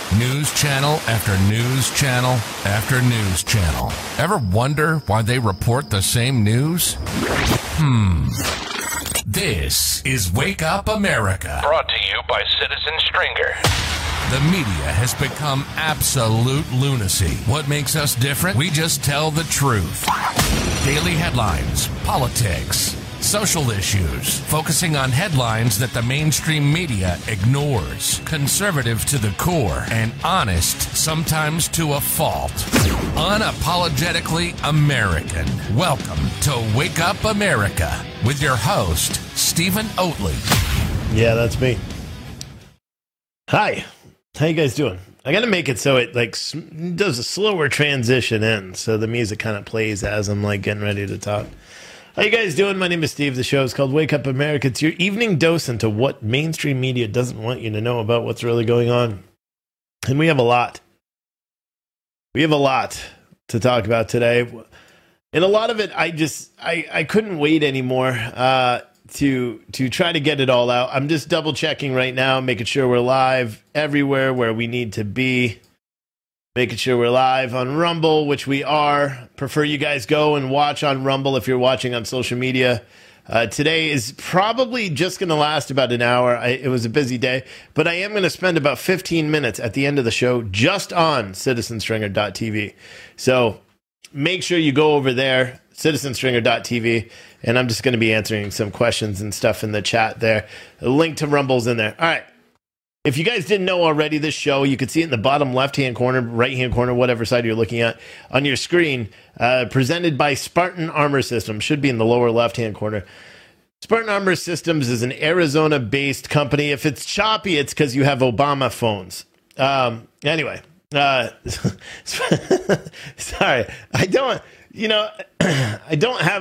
News channel after news channel after news channel. Ever wonder why they report the same news? This is Wake Up America. Brought to you by Citizen Stringer. The media has become absolute lunacy. What makes us different? We just tell the truth. Daily headlines, politics, social issues, focusing on headlines that the mainstream media ignores. Conservative to the core and honest, sometimes to a fault. Unapologetically American. Welcome to Wake Up America with your host, Stephen Oatley. Yeah, that's me. Hi. How you guys doing? I got to make it so it does a slower transition in, so the music kind of plays as I'm getting ready to talk. How you guys doing? My name is Steve. The show is called Wake Up America. It's your evening dose into what mainstream media doesn't want you to know about what's really going on. And we have a lot. We have a lot to talk about today. And a lot of it, I couldn't wait anymore to try to get it all out. I'm just double checking right now, making sure we're live everywhere where we need to be. Making sure we're live on Rumble, which we are. Prefer you guys go and watch on Rumble if you're watching on social media. Today is probably just going to last about an hour. It was a busy day, but I am going to spend about 15 minutes at the end of the show just on citizenstringer.tv. So make sure you go over there, citizenstringer.tv, and I'm just going to be answering some questions and stuff in the chat there. A link to Rumble's in there. All right. If you guys didn't know already, this show, you can see it in the bottom left-hand corner, right-hand corner, whatever side you're looking at on your screen, presented by Spartan Armor Systems. Should be in the lower left-hand corner. Spartan Armor Systems is an Arizona-based company. If it's choppy, it's because you have Obama phones. Anyway, sorry. I don't have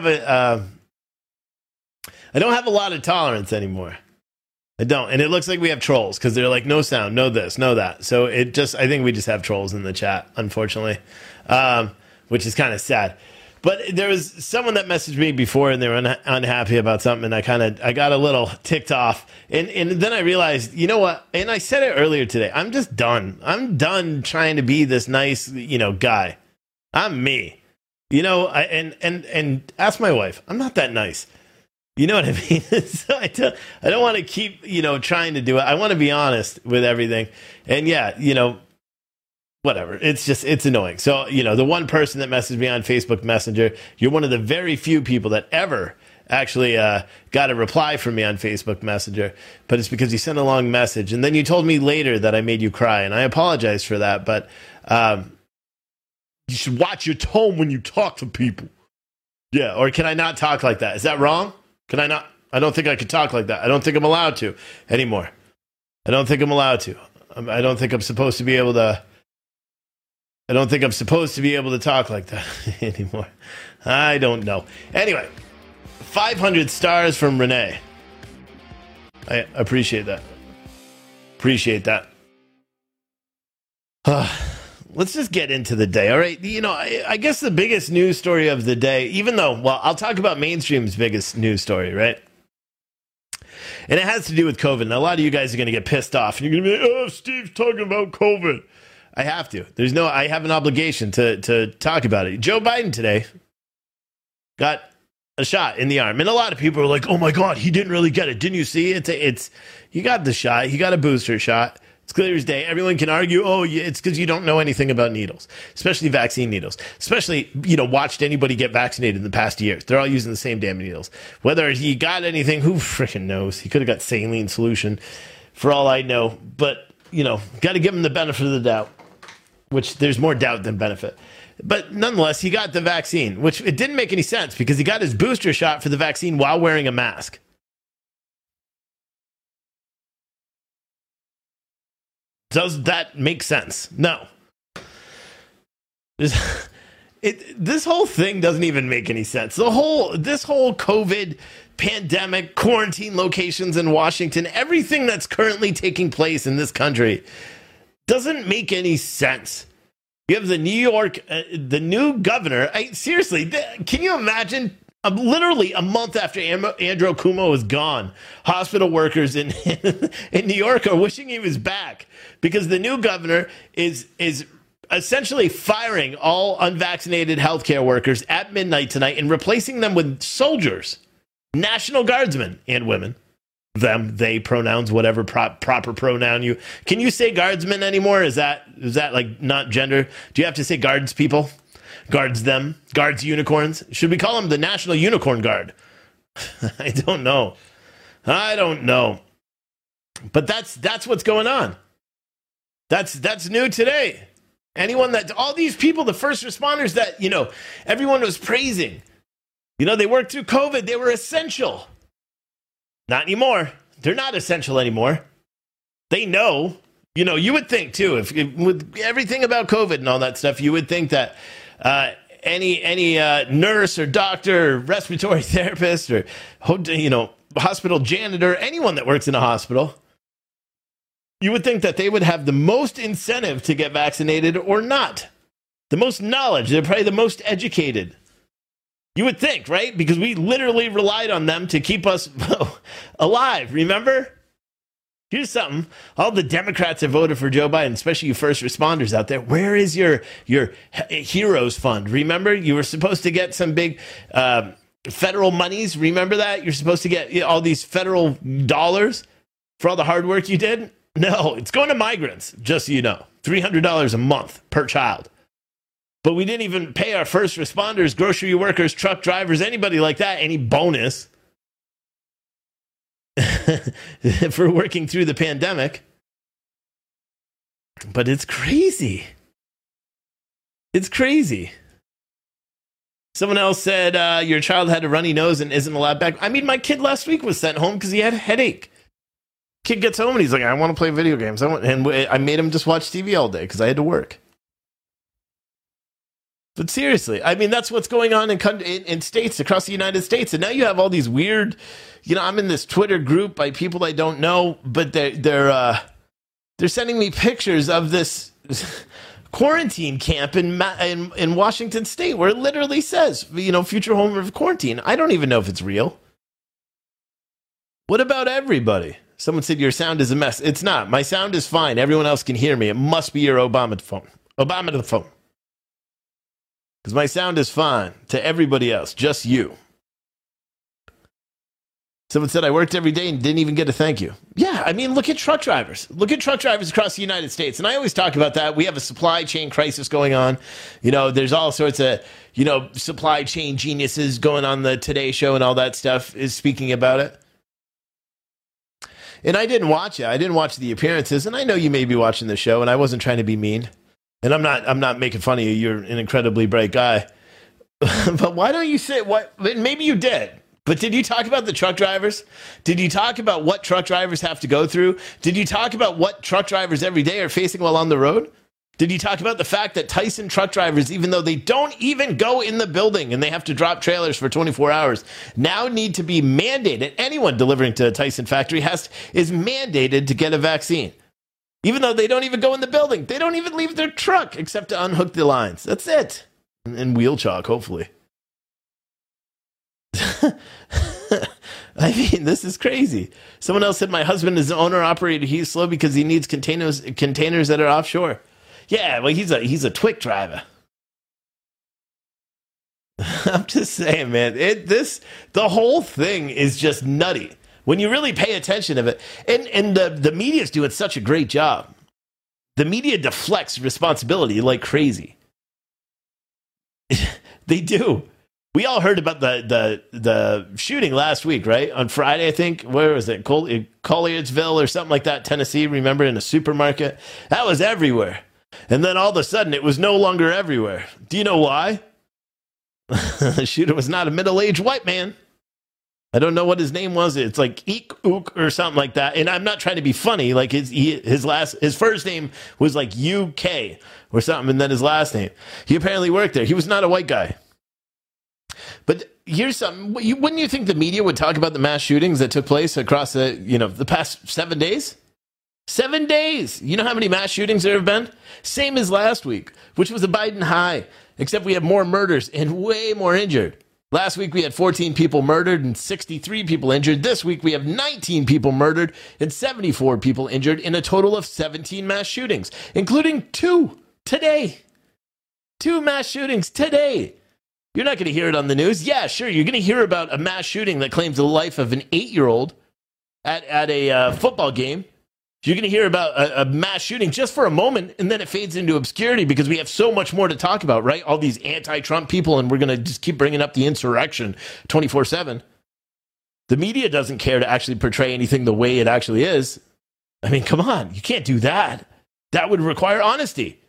a lot of tolerance anymore. I don't. And it looks like we have trolls because they're like, no sound, no this, no that. So I think we just have trolls in the chat, unfortunately, which is kind of sad. But there was someone that messaged me before and they were unhappy about something. And I got a little ticked off. And then I realized, you know what? And I said it earlier today. I'm just done. I'm done trying to be this nice, guy. I'm me, and ask my wife. I'm not that nice. You know what I mean? So I don't want to keep, trying to do it. I want to be honest with everything. And yeah, whatever. It's annoying. So, the one person that messaged me on Facebook Messenger, you're one of the very few people that ever actually got a reply from me on Facebook Messenger. But it's because you sent a long message. And then you told me later that I made you cry. And I apologize for that. But you should watch your tone when you talk to people. Yeah. Or can I not talk like that? Is that wrong? Can I not? I don't think I could talk like that. I don't think I'm allowed to anymore. I don't think I'm allowed to. I don't think I'm supposed to be able to. I don't think I'm supposed to be able to talk like that anymore. I don't know. Anyway, 500 stars from Renee. I appreciate that. Appreciate that. Let's just get into the day, all right? I guess the biggest news story of the day, I'll talk about mainstream's biggest news story, right? And it has to do with COVID. And a lot of you guys are going to get pissed off. And you're going to be like, Steve's talking about COVID. I have to. I have an obligation to talk about it. Joe Biden today got a shot in the arm. And a lot of people are like, oh my God, he didn't really get it. Didn't you see? He got the shot. He got a booster shot. It's clear as day. Everyone can argue, it's because you don't know anything about needles, especially vaccine needles. Especially, watched anybody get vaccinated in the past years. They're all using the same damn needles. Whether he got anything, who freaking knows? He could have got saline solution for all I know. But, got to give him the benefit of the doubt, which there's more doubt than benefit. But nonetheless, he got the vaccine, which it didn't make any sense because he got his booster shot for the vaccine while wearing a mask. Does that make sense? No. This whole thing doesn't even make any sense. This whole COVID pandemic, quarantine locations in Washington, everything that's currently taking place in this country doesn't make any sense. You have the New York, the new governor. Seriously, can you imagine Literally a month after Andrew Cuomo was gone, hospital workers in in New York are wishing he was back because the new governor is essentially firing all unvaccinated healthcare workers at midnight tonight and replacing them with soldiers, National Guardsmen and women. Them, they pronouns, whatever proper pronoun you can. You say guardsmen anymore? Is that like not gender? Do you have to say guards people? Guards them? Guards unicorns? Should we call them the National Unicorn Guard? I don't know. But that's what's going on. That's new today. All these people, the first responders that, everyone was praising, they worked through COVID. They were essential. Not anymore. They're not essential anymore. They know. You would think, too, if with everything about COVID and all that stuff, you would think that any nurse or doctor or respiratory therapist or, hospital janitor, anyone that works in a hospital, you would think that they would have the most incentive to get vaccinated or not. The most knowledge. They're probably the most educated. You would think, right? Because we literally relied on them to keep us alive. Remember? Here's something. All the Democrats have voted for Joe Biden, especially you first responders out there. Where is your Heroes Fund? Remember? You were supposed to get some big federal monies. Remember that? You're supposed to get all these federal dollars for all the hard work you did? No, it's going to migrants, just so you know. $300 a month per child. But we didn't even pay our first responders, grocery workers, truck drivers, anybody like that, any bonus for working through the pandemic. But it's crazy. It's crazy. Someone else said your child had a runny nose and isn't allowed back. I mean, my kid last week was sent home because he had a headache. Kid gets home and he's like, I want to play video games. And I made him just watch TV all day because I had to work. But seriously, I mean, that's what's going on in states across the United States. And now you have all these weird, I'm in this Twitter group by people I don't know, but they're sending me pictures of this quarantine camp in Washington State where it literally says, future home of quarantine. I don't even know if it's real. What about everybody? Someone said your sound is a mess. It's not. My sound is fine. Everyone else can hear me. It must be your Obama phone. Because my sound is fine to everybody else, just you. Someone said I worked every day and didn't even get a thank you. Yeah, I mean, look at truck drivers. Look at truck drivers across the United States. And I always talk about that. We have a supply chain crisis going on. There's all sorts of, supply chain geniuses going on the Today Show and all that stuff is speaking about it. And I didn't watch it. I didn't watch the appearances. And I know you may be watching the show, and I wasn't trying to be mean. And I'm not making fun of you. You're an incredibly bright guy. But why don't you say what? Maybe you did. But did you talk about the truck drivers? Did you talk about what truck drivers have to go through? Did you talk about what truck drivers every day are facing while on the road? Did you talk about the fact that Tyson truck drivers, even though they don't even go in the building and they have to drop trailers for 24 hours, now need to be mandated? Anyone delivering to a Tyson factory is mandated to get a vaccine. Even though they don't even go in the building. They don't even leave their truck except to unhook the lines. That's it. And wheel chalk, hopefully. I mean, this is crazy. Someone else said my husband is an owner-operator. He's slow because he needs containers that are offshore. Yeah, well, he's a Twick driver. I'm just saying, man. The whole thing is just nutty when you really pay attention to it. And the media's doing such a great job. The media deflects responsibility like crazy. They do. We all heard about the shooting last week, right? On Friday, I think. Where was it? Collierville or something like that, Tennessee. Remember, in a supermarket? That was everywhere. And then all of a sudden, it was no longer everywhere. Do you know why? The shooter was not a middle-aged white man. I don't know what his name was. It's like Eek Ook or something like that. And I'm not trying to be funny. Like his first name was like UK or something, and then his last name. He apparently worked there. He was not a white guy. But here's something. Wouldn't you think the media would talk about the mass shootings that took place across the past 7 days? 7 days. You know how many mass shootings there have been? Same as last week, which was a Biden high, except we have more murders and way more injured. Last week we had 14 people murdered and 63 people injured. This week we have 19 people murdered and 74 people injured in a total of 17 mass shootings, including 2 today. 2 mass shootings today. You're not going to hear it on the news. Yeah, sure, you're going to hear about a mass shooting that claims the life of an 8-year-old at a football game. You're going to hear about a mass shooting just for a moment, and then it fades into obscurity because we have so much more to talk about, right? All these anti-Trump people, and we're going to just keep bringing up the insurrection 24/7. The media doesn't care to actually portray anything the way it actually is. I mean, come on. You can't do that. That would require honesty.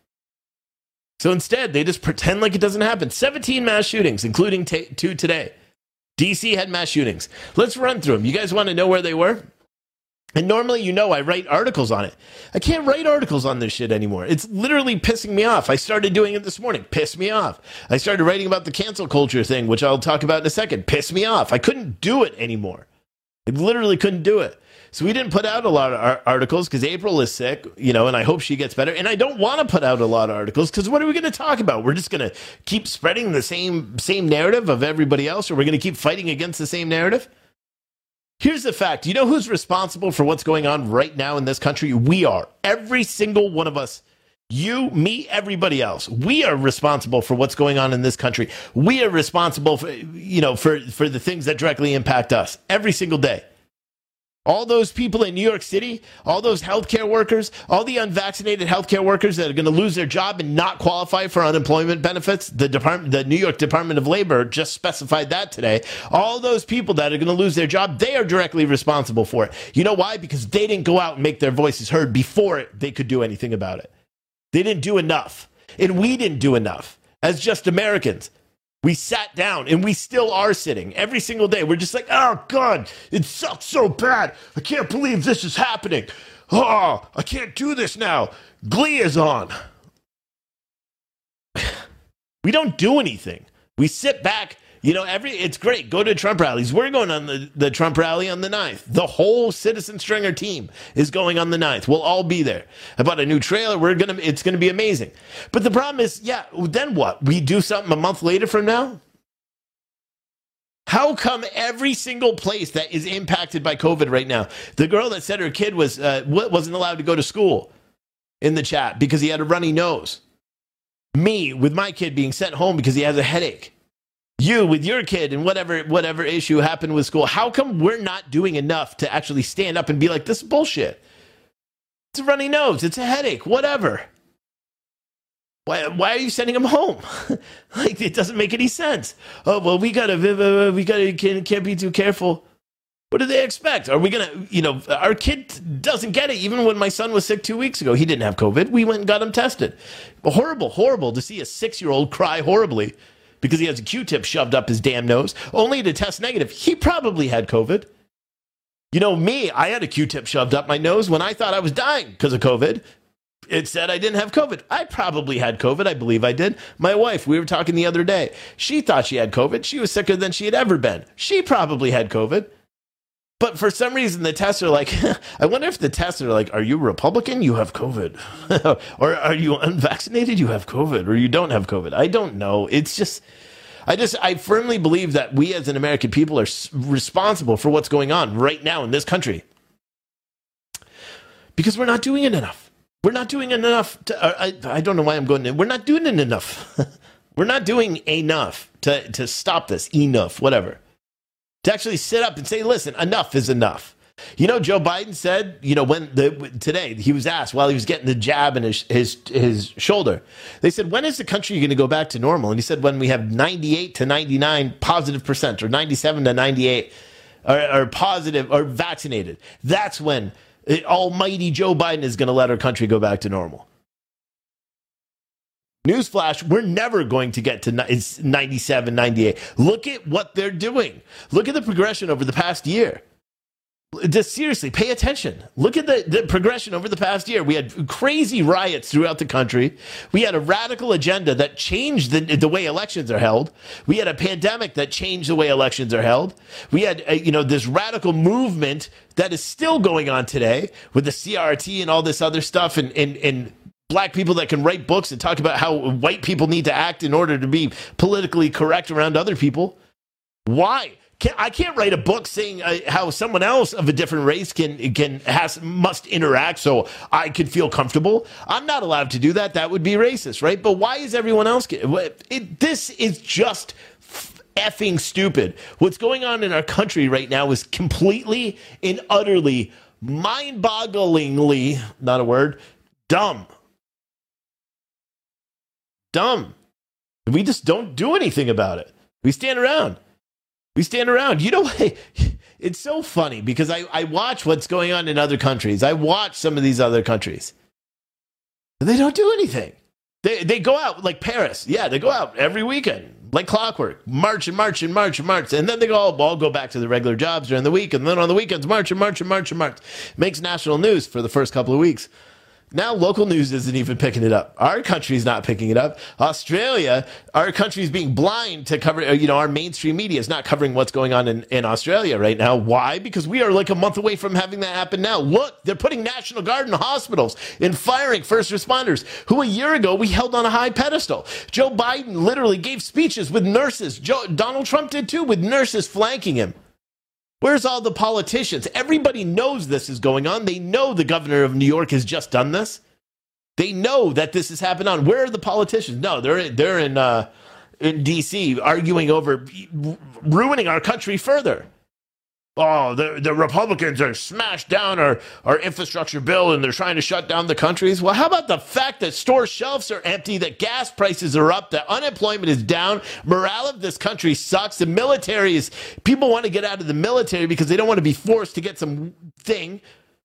So instead, they just pretend like it doesn't happen. 17 mass shootings, including 2 today. D.C. had mass shootings. Let's run through them. You guys want to know where they were? And normally, I write articles on it. I can't write articles on this shit anymore. It's literally pissing me off. I started doing it this morning. Pissed me off. I started writing about the cancel culture thing, which I'll talk about in a second. Pissed me off. I couldn't do it anymore. I literally couldn't do it. So we didn't put out a lot of articles because April is sick, and I hope she gets better. And I don't want to put out a lot of articles because what are we going to talk about? We're just going to keep spreading the same narrative of everybody else, or we're going to keep fighting against the same narrative? Here's the fact. You know who's responsible for what's going on right now in this country? We are. Every single one of us. You, me, everybody else. We are responsible for what's going on in this country. We are responsible for, for the things that directly impact us every single day. All those people in New York City, all those healthcare workers, all the unvaccinated healthcare workers that are going to lose their job and not qualify for unemployment benefits. The New York Department of Labor just specified that today. All those people that are going to lose their job, they are directly responsible for it. You know why? Because they didn't go out and make their voices heard before they could do anything about it. They didn't do enough. And we didn't do enough as just Americans. We sat down, and we still are sitting every single day. We're just like, oh, God, it sucks so bad. I can't believe this is happening. Oh, I can't do this now. Glee is on. We don't do anything. We sit back. It's great. Go to Trump rallies. We're going on the Trump rally on the 9th. The whole Citizen Stringer team is going on the 9th. We'll all be there. I bought a new trailer. It's going to be amazing. But the problem is, then what? We do something a month later from now? How come every single place that is impacted by COVID right now, the girl that said her kid wasn't allowed to go to school in the chat because he had a runny nose. Me, with my kid being sent home because he has a headache. You with your kid and whatever issue happened with school. How come we're not doing enough to actually stand up and be like, this is bullshit? It's a runny nose. It's a headache. Whatever. Why are you sending him home? Like, it doesn't make any sense. Oh, well, we can't be too careful. What do they expect? Are we going to, our kid doesn't get it. Even when my son was sick 2 weeks ago, he didn't have COVID. We went and got him tested. Horrible to see a 6-year-old cry horribly because he has a Q-tip shoved up his damn nose, only to test negative. He probably had COVID. Me, I had a Q-tip shoved up my nose when I thought I was dying because of COVID. It said I didn't have COVID. I probably had COVID. I believe I did. My wife, we were talking the other day. She thought she had COVID. She was sicker than she had ever been. She probably had COVID. But for some reason, the tests are like, I wonder if the tests are like, are you Republican? You have COVID. Or are you unvaccinated? You have COVID. Or you don't have COVID. I don't know. It's just, I firmly believe that we as an American people are responsible for what's going on right now in this country. Because we're not doing it enough. We're not doing enough I don't know why I'm going to, we're not doing it enough. We're not doing enough to stop this. Enough, whatever. To actually sit up and say, listen, enough is enough. Joe Biden said, today he was asked while he was getting the jab in his shoulder, they said, when is the country going to go back to normal? And he said, when we have 98 to 99 positive percent or 97 to 98 are positive or vaccinated. That's when almighty Joe Biden is going to let our country go back to normal. Newsflash, we're never going to get to 97, 98. Look at what they're doing. Look at the progression over the past year. Just seriously, pay attention. Look at the progression over the past year. We had crazy riots throughout the country. We had a radical agenda that changed the way elections are held. We had a pandemic that changed the way elections are held. We had, this radical movement that is still going on today with the CRT and all this other stuff and Black people that can write books and talk about how white people need to act in order to be politically correct around other people. Why? I can't write a book saying how someone else of a different race must interact so I could feel comfortable. I'm not allowed to do that. That would be racist, right? But why is everyone else this is just effing stupid. What's going on in our country right now is completely and utterly, mind-bogglingly, not a word, dumb. Dumb. We just don't do anything about it. We stand around. You know, it's so funny because I watch what's going on in other countries. I watch some of these other countries. They don't do anything. They go out like Paris. Yeah, they go out every weekend like clockwork. March. And then they all go back to their regular jobs during the week. And then on the weekends, march. Makes national news for the first couple of weeks. Now local news isn't even picking it up. Our country's not picking it up. Australia, our country's being blind to cover, our mainstream media is not covering what's going on in Australia right now. Why? Because we are like a month away from having that happen now. Look, they're putting National Guard in hospitals and firing first responders who a year ago we held on a high pedestal. Joe Biden literally gave speeches with nurses. Donald Trump did too, with nurses flanking him. Where's all the politicians? Everybody knows this is going on. They know the governor of New York has just done this. They know that this has happened on. Where are the politicians? No, they're in D.C. arguing over ruining our country further. Oh, the Republicans are smashed down our infrastructure bill and they're trying to shut down the countries. Well, how about the fact that store shelves are empty, that gas prices are up, that unemployment is down, morale of this country sucks, the military is, people want to get out of the military because they don't want to be forced to get some thing.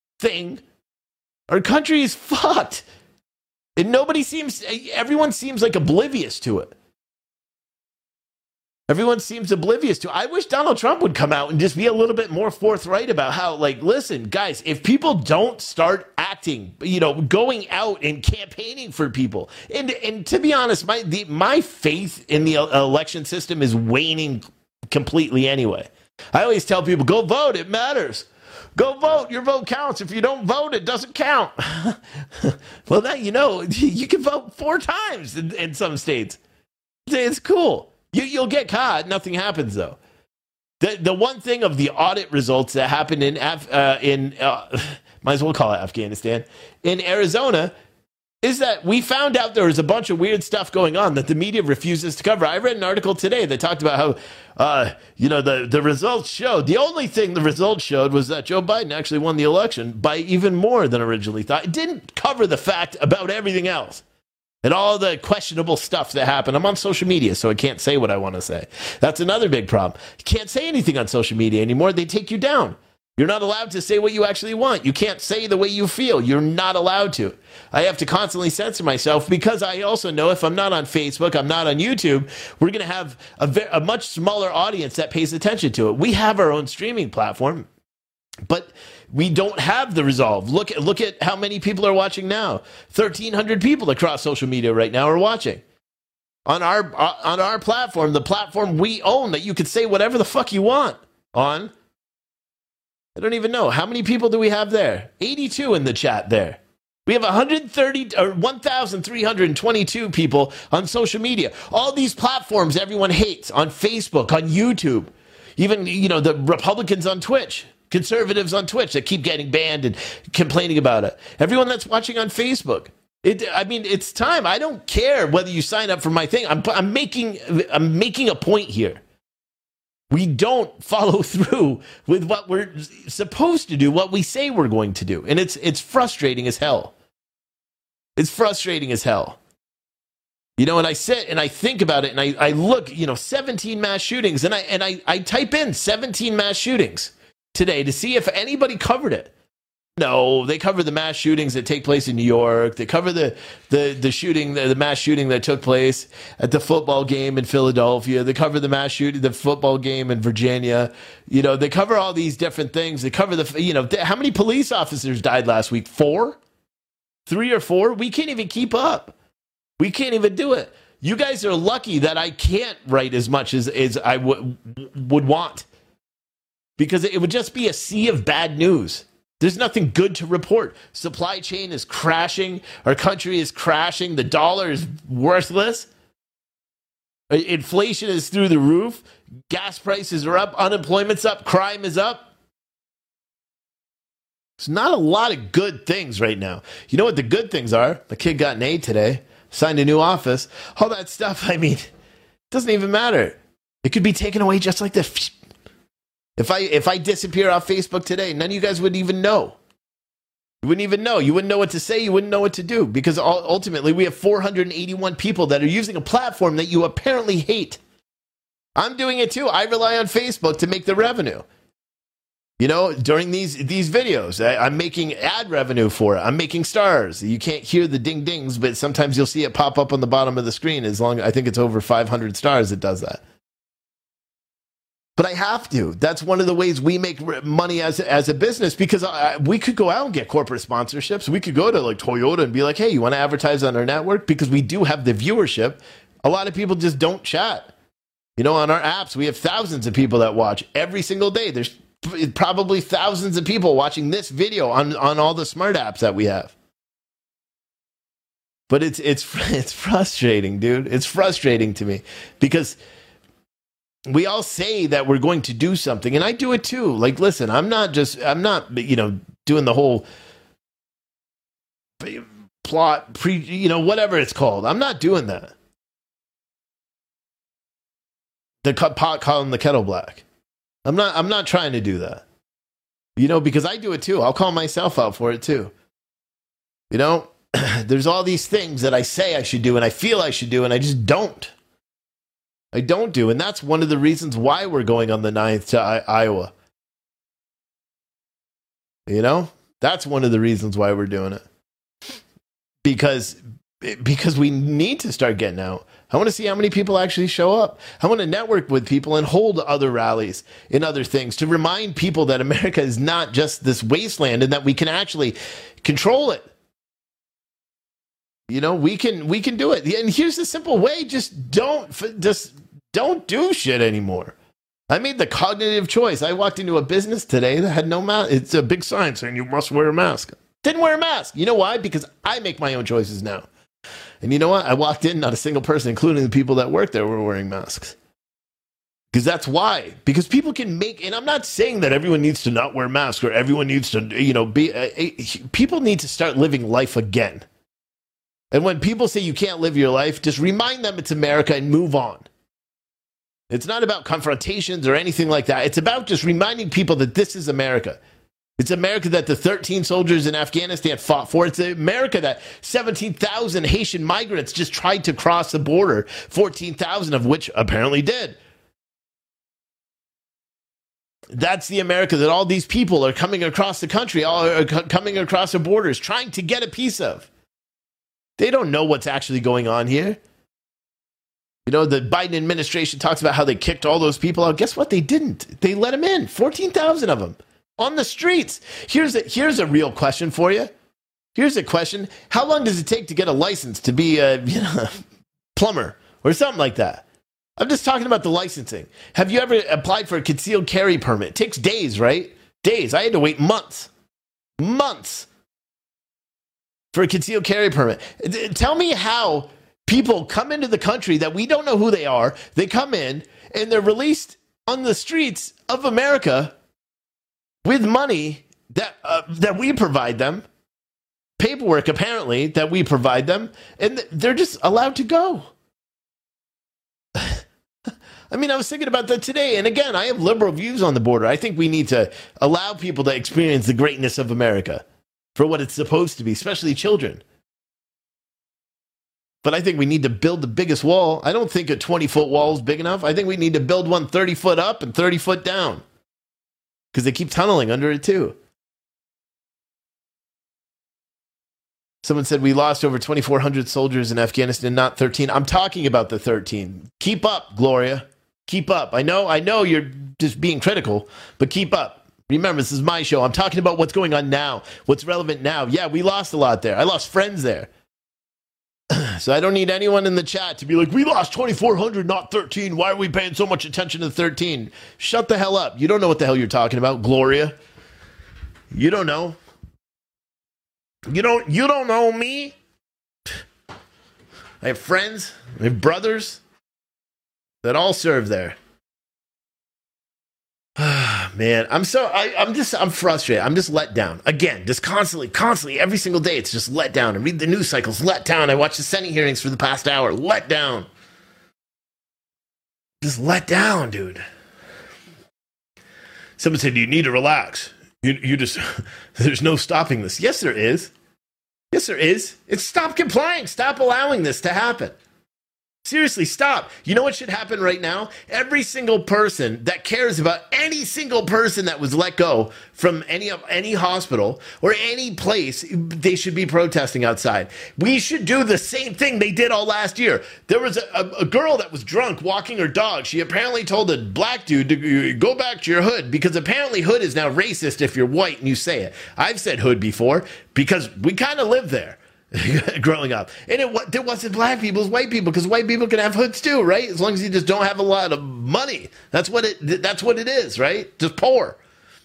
Our country is fucked. And everyone seems like oblivious to it. Everyone seems oblivious to it. I wish Donald Trump would come out and just be a little bit more forthright about how, listen, guys, if people don't start acting, going out and campaigning for people, and to be honest, my faith in the election system is waning completely anyway. I always tell people, go vote, it matters. Go vote, your vote counts. If you don't vote, it doesn't count. Well, that, you can vote 4 times in some states. It's cool. You'll get caught. Nothing happens, though. The one thing of the audit results that happened in might as well call it Afghanistan, in Arizona, is that we found out there was a bunch of weird stuff going on that the media refuses to cover. I read an article today that talked about how, the results showed, the only thing the results showed was that Joe Biden actually won the election by even more than originally thought. It didn't cover the fact about everything else. And all the questionable stuff that happened. I'm on social media, so I can't say what I want to say. That's another big problem. You can't say anything on social media anymore. They take you down. You're not allowed to say what you actually want. You can't say the way you feel. You're not allowed to. I have to constantly censor myself because I also know if I'm not on Facebook, I'm not on YouTube, we're going to have a much smaller audience that pays attention to it. We have our own streaming platform, but we don't have the resolve. Look at how many people are watching now. 1,300 people across social media right now are watching. On our platform, the platform we own that you could say whatever the fuck you want on. I don't even know. How many people do we have there? 82 in the chat there. We have 1,322 people on social media. All these platforms everyone hates, on Facebook, on YouTube. Even, the Republicans on Twitch. Conservatives on Twitch that keep getting banned and complaining about it. Everyone that's watching on Facebook. It's time. I don't care whether you sign up for my thing. I'm making a point here. We don't follow through with what we're supposed to do, what we say we're going to do. And it's frustrating as hell. It's frustrating as hell. And I sit and I think about it and I look, 17 mass shootings and I type in 17 mass shootings today to see if anybody covered it. No, they cover the mass shootings that take place in New York. They cover the shooting, the mass shooting that took place at the football game in Philadelphia. They cover the football game in Virginia. They cover all these different things. They cover how many police officers died last week? 4? 3 or 4? We can't even keep up. We can't even do it. You guys are lucky that I can't write as much as I would want. Because it would just be a sea of bad news. There's nothing good to report. Supply chain is crashing. Our country is crashing. The dollar is worthless. Inflation is through the roof. Gas prices are up. Unemployment's up. Crime is up. It's not a lot of good things right now. You know what the good things are? The kid got an A today, signed a new office. All that stuff, I mean, doesn't even matter. It could be taken away just like this. If I disappear off Facebook today, none of you guys would even know. You wouldn't even know. You wouldn't know what to say. You wouldn't know what to do. Because ultimately, we have 481 people that are using a platform that you apparently hate. I'm doing it too. I rely on Facebook to make the revenue. You know, during these videos, I'm making ad revenue for it. I'm making stars. You can't hear the ding dings, but sometimes you'll see it pop up on the bottom of the screen. I think it's over 500 stars, it does that. But I have to. That's one of the ways we make money as a business, because we could go out and get corporate sponsorships. We could go to like Toyota and be like, hey, you want to advertise on our network? Because we do have the viewership. A lot of people just don't chat. You know, on our apps, we have thousands of people that watch every single day. There's probably thousands of people watching this video on all the smart apps that we have. But it's frustrating, dude. It's frustrating to me because we all say that we're going to do something, and I do it too. Like, listen, I'm not, you know, doing the whole plot, whatever it's called. I'm not doing that. The pot calling the kettle black. I'm not trying to do that. You know, because I do it too. I'll call myself out for it too. You know, there's all these things that I say I should do and I feel I should do, and I just don't. I don't do. And that's one of the reasons why we're going on the 9th to Iowa. You know, that's one of the reasons why we're doing it. Because we need to start getting out. I want to see how many people actually show up. I want to network with people and hold other rallies and other things to remind people that America is not just this wasteland and that we can actually control it. You know, we can do it. And here's the simple way. Just don't do shit anymore. I made the cognitive choice. I walked into a business today that had no mask. It's a big sign saying you must wear a mask. Didn't wear a mask. You know why? Because I make my own choices now. And you know what? I walked in, not a single person, including the people that work there, were wearing masks. Because that's why. Because people can make, and I'm not saying that everyone needs to not wear masks or everyone needs to, you know, people need to start living life again. And when people say you can't live your life, just remind them it's America and move on. It's not about confrontations or anything like that. It's about just reminding people that this is America. It's America that the 13 soldiers in Afghanistan fought for. It's America that 17,000 Haitian migrants just tried to cross the border, 14,000 of which apparently did. That's the America that all these people are coming across the country, all are coming across the borders, trying to get a piece of. They don't know what's actually going on here. You know, the Biden administration talks about how they kicked all those people out. Guess what? They didn't. They let them in, 14,000 of them. On the streets. Here's a real question for you. Here's a question. How long does it take to get a license to be a plumber or something like that? I'm just talking about the licensing. Have you ever applied for a concealed carry permit? It takes days, right? Days. I had to wait months. Months for a concealed carry permit. Tell me how people come into the country that we don't know who they are. They come in and they're released on the streets of America with money that we provide them, paperwork apparently that we provide them, and they're just allowed to go. I mean, I was thinking about that today, and again, I have liberal views on the border. I think we need to allow people to experience the greatness of America for what it's supposed to be, especially children. But I think we need to build the biggest wall. I don't think a 20-foot wall is big enough. I think we need to build one 30 foot up and 30 foot down. Because they keep tunneling under it too. Someone said we lost over 2,400 soldiers in Afghanistan, not 13. I'm talking about the 13. Keep up, Gloria. Keep up. I know you're just being critical, but keep up. Remember, this is my show. I'm talking about what's going on now, what's relevant now. Yeah, we lost a lot there. I lost friends there. So I don't need anyone in the chat to be like, we lost 2,400, not 13. Why are we paying so much attention to 13? Shut the hell up. You don't know what the hell you're talking about, Gloria. You don't know. You don't know me. I have friends. I have brothers. that all serve there. Man, I'm frustrated. I'm just let down. Again, just constantly, every single day, it's just let down. I read the news cycles, let down. I watch the Senate hearings for the past hour, let down. Just let down, dude. Someone said, you need to relax. You just, there's no stopping this. Yes, there is. Yes, there is. It's stop complying. Stop allowing this to happen. Seriously, stop. You know what should happen right now? Every single person that cares about any single person that was let go from any hospital or any place, they should be protesting outside. We should do the same thing they did all last year. There was a girl that was drunk walking her dog. She apparently told a black dude to go back to your hood because apparently hood is now racist if you're white and you say it. I've said hood before because we kind of live there. Growing up, and there wasn't black people, it was white people, because white people can have hoods too, right? As long as you just don't have a lot of money, that's what it is, right? Just poor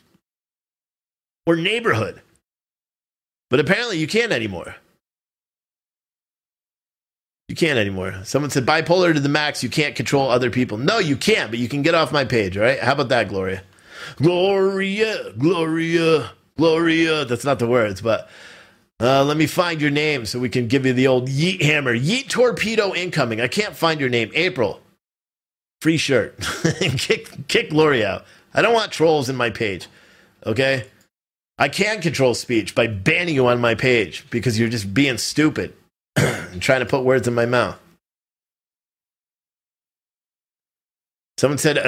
or neighborhood. But apparently, you can't anymore. You can't anymore. Someone said bipolar to the max. You can't control other people. No, you can't. But you can get off my page, all right? How about that, Gloria? Gloria. That's not the words, but. Let me find your name so we can give you the old yeet hammer. Yeet torpedo incoming. I can't find your name. April. Free shirt. kick Lori out. I don't want trolls in my page. Okay? I can control speech by banning you on my page because you're just being stupid and trying to put words in my mouth. Someone said,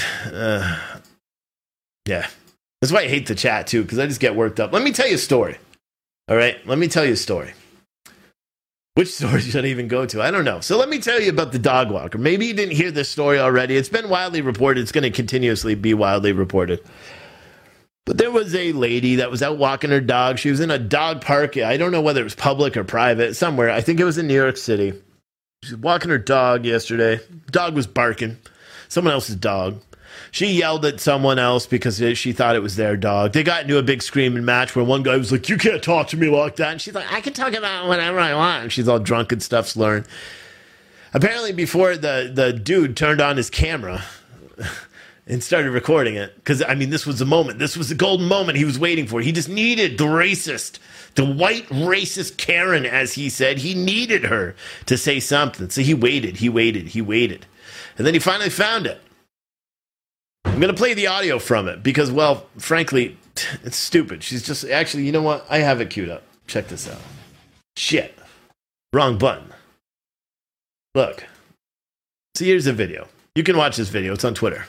yeah. That's why I hate the chat too, because I just get worked up. Let me tell you a story. All right, let me tell you a story. Which story should I even go to? I don't know. So let me tell you about the dog walker. Maybe you didn't hear this story already. It's been widely reported. It's going to continuously be widely reported. But there was a lady that was out walking her dog. She was in a dog park. I don't know whether it was public or private, somewhere. I think it was in New York City. She was walking her dog yesterday. Dog was barking. Someone else's dog. She yelled at someone else because she thought it was their dog. They got into a big screaming match where one guy was like, you can't talk to me like that. And she's like, I can talk about whatever I want. And she's all drunk and stuff, slurring. Apparently before the dude turned on his camera and started recording it, because, I mean, this was the moment. This was the golden moment he was waiting for. He just needed the white racist Karen, as he said. He needed her to say something. So he waited. And then he finally found it. I'm going to play the audio from it because, well, frankly, it's stupid. She's just, actually, you know what? I have it queued up. Check this out. Shit. Wrong button. Look. So here's the video. You can watch this video. It's on Twitter.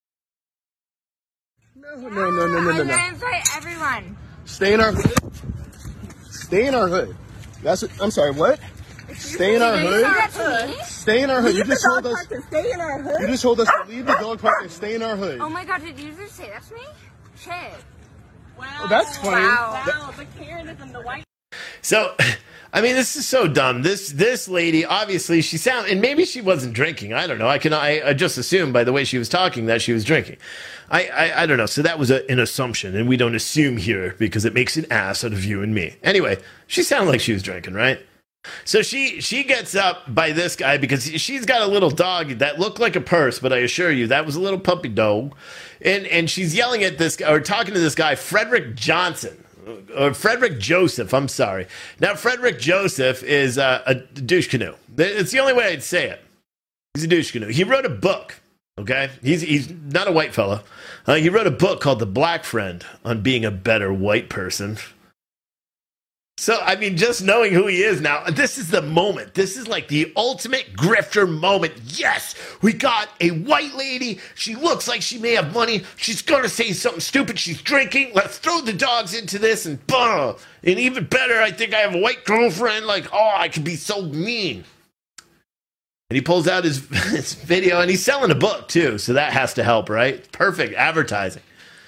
No. I'm going to invite everyone. Stay in our hood. Stay in our hood. That's what, I'm sorry, what? Stay in our hood. Stay in our hood. You just told us to stay in our hood. You just told us to leave the dog park and stay in our hood. Oh my God! Did you just say that to me? Shit. Wow. Oh, that's funny. Wow. The Karen is in the white. So, I mean, this is so dumb. This lady, obviously, and maybe she wasn't drinking. I don't know. I just assumed by the way she was talking that she was drinking. I don't know. So that was an assumption, and we don't assume here because it makes an ass out of you and me. Anyway, she sounded like she was drinking, right? So she gets up by this guy because she's got a little dog that looked like a purse, but I assure you that was a little puppy dog. And she's yelling at this guy, or talking to this guy, Frederick Johnson, or Frederick Joseph, I'm sorry. Now, Frederick Joseph is a douche canoe. It's the only way I'd say it. He's a douche canoe. He wrote a book, okay? He's not a white fella. He wrote a book called The Black Friend on being a better white person. So, I mean, just knowing who he is now, this is the moment. This is like the ultimate grifter moment. Yes, we got a white lady. She looks like she may have money. She's going to say something stupid. She's drinking. Let's throw the dogs into this and boom. And even better, I think I have a white girlfriend. Like, oh, I could be so mean. And he pulls out his video, and he's selling a book, too. So that has to help, right? Perfect advertising.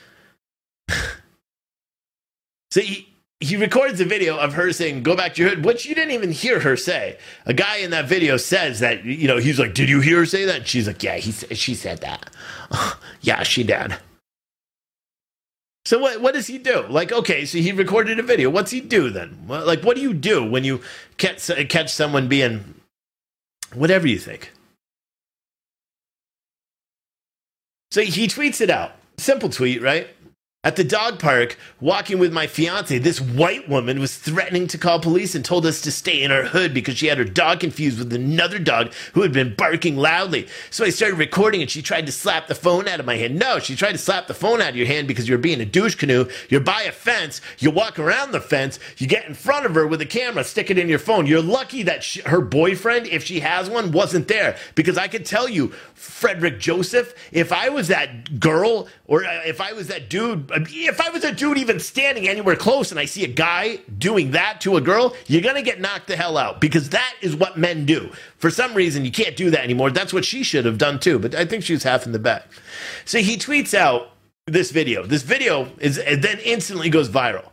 So he records a video of her saying, go back to your hood, which you didn't even hear her say. A guy in that video says that, you know, he's like, did you hear her say that? And she's like, yeah, she said that. Yeah, she did. So what does he do? Like, okay, so he recorded a video. What's he do then? Like, what do you do when you catch someone being whatever you think? So he tweets it out. Simple tweet, right? At the dog park, walking with my fiance, this white woman was threatening to call police and told us to stay in our hood because she had her dog confused with another dog who had been barking loudly. So I started recording and she tried to slap the phone out of my hand. No, she tried to slap the phone out of your hand because you're being a douche canoe. You're by a fence. You walk around the fence. You get in front of her with a camera, stick it in your phone. You're lucky that her boyfriend, if she has one, wasn't there. Because I could tell you, Frederick Joseph, if I was that girl or if I was that dude, if I was a dude even standing anywhere close and I see a guy doing that to a girl, you're going to get knocked the hell out because that is what men do. For some reason, you can't do that anymore. That's what she should have done too, but I think she was half in the back. So he tweets out this video. This video then instantly goes viral.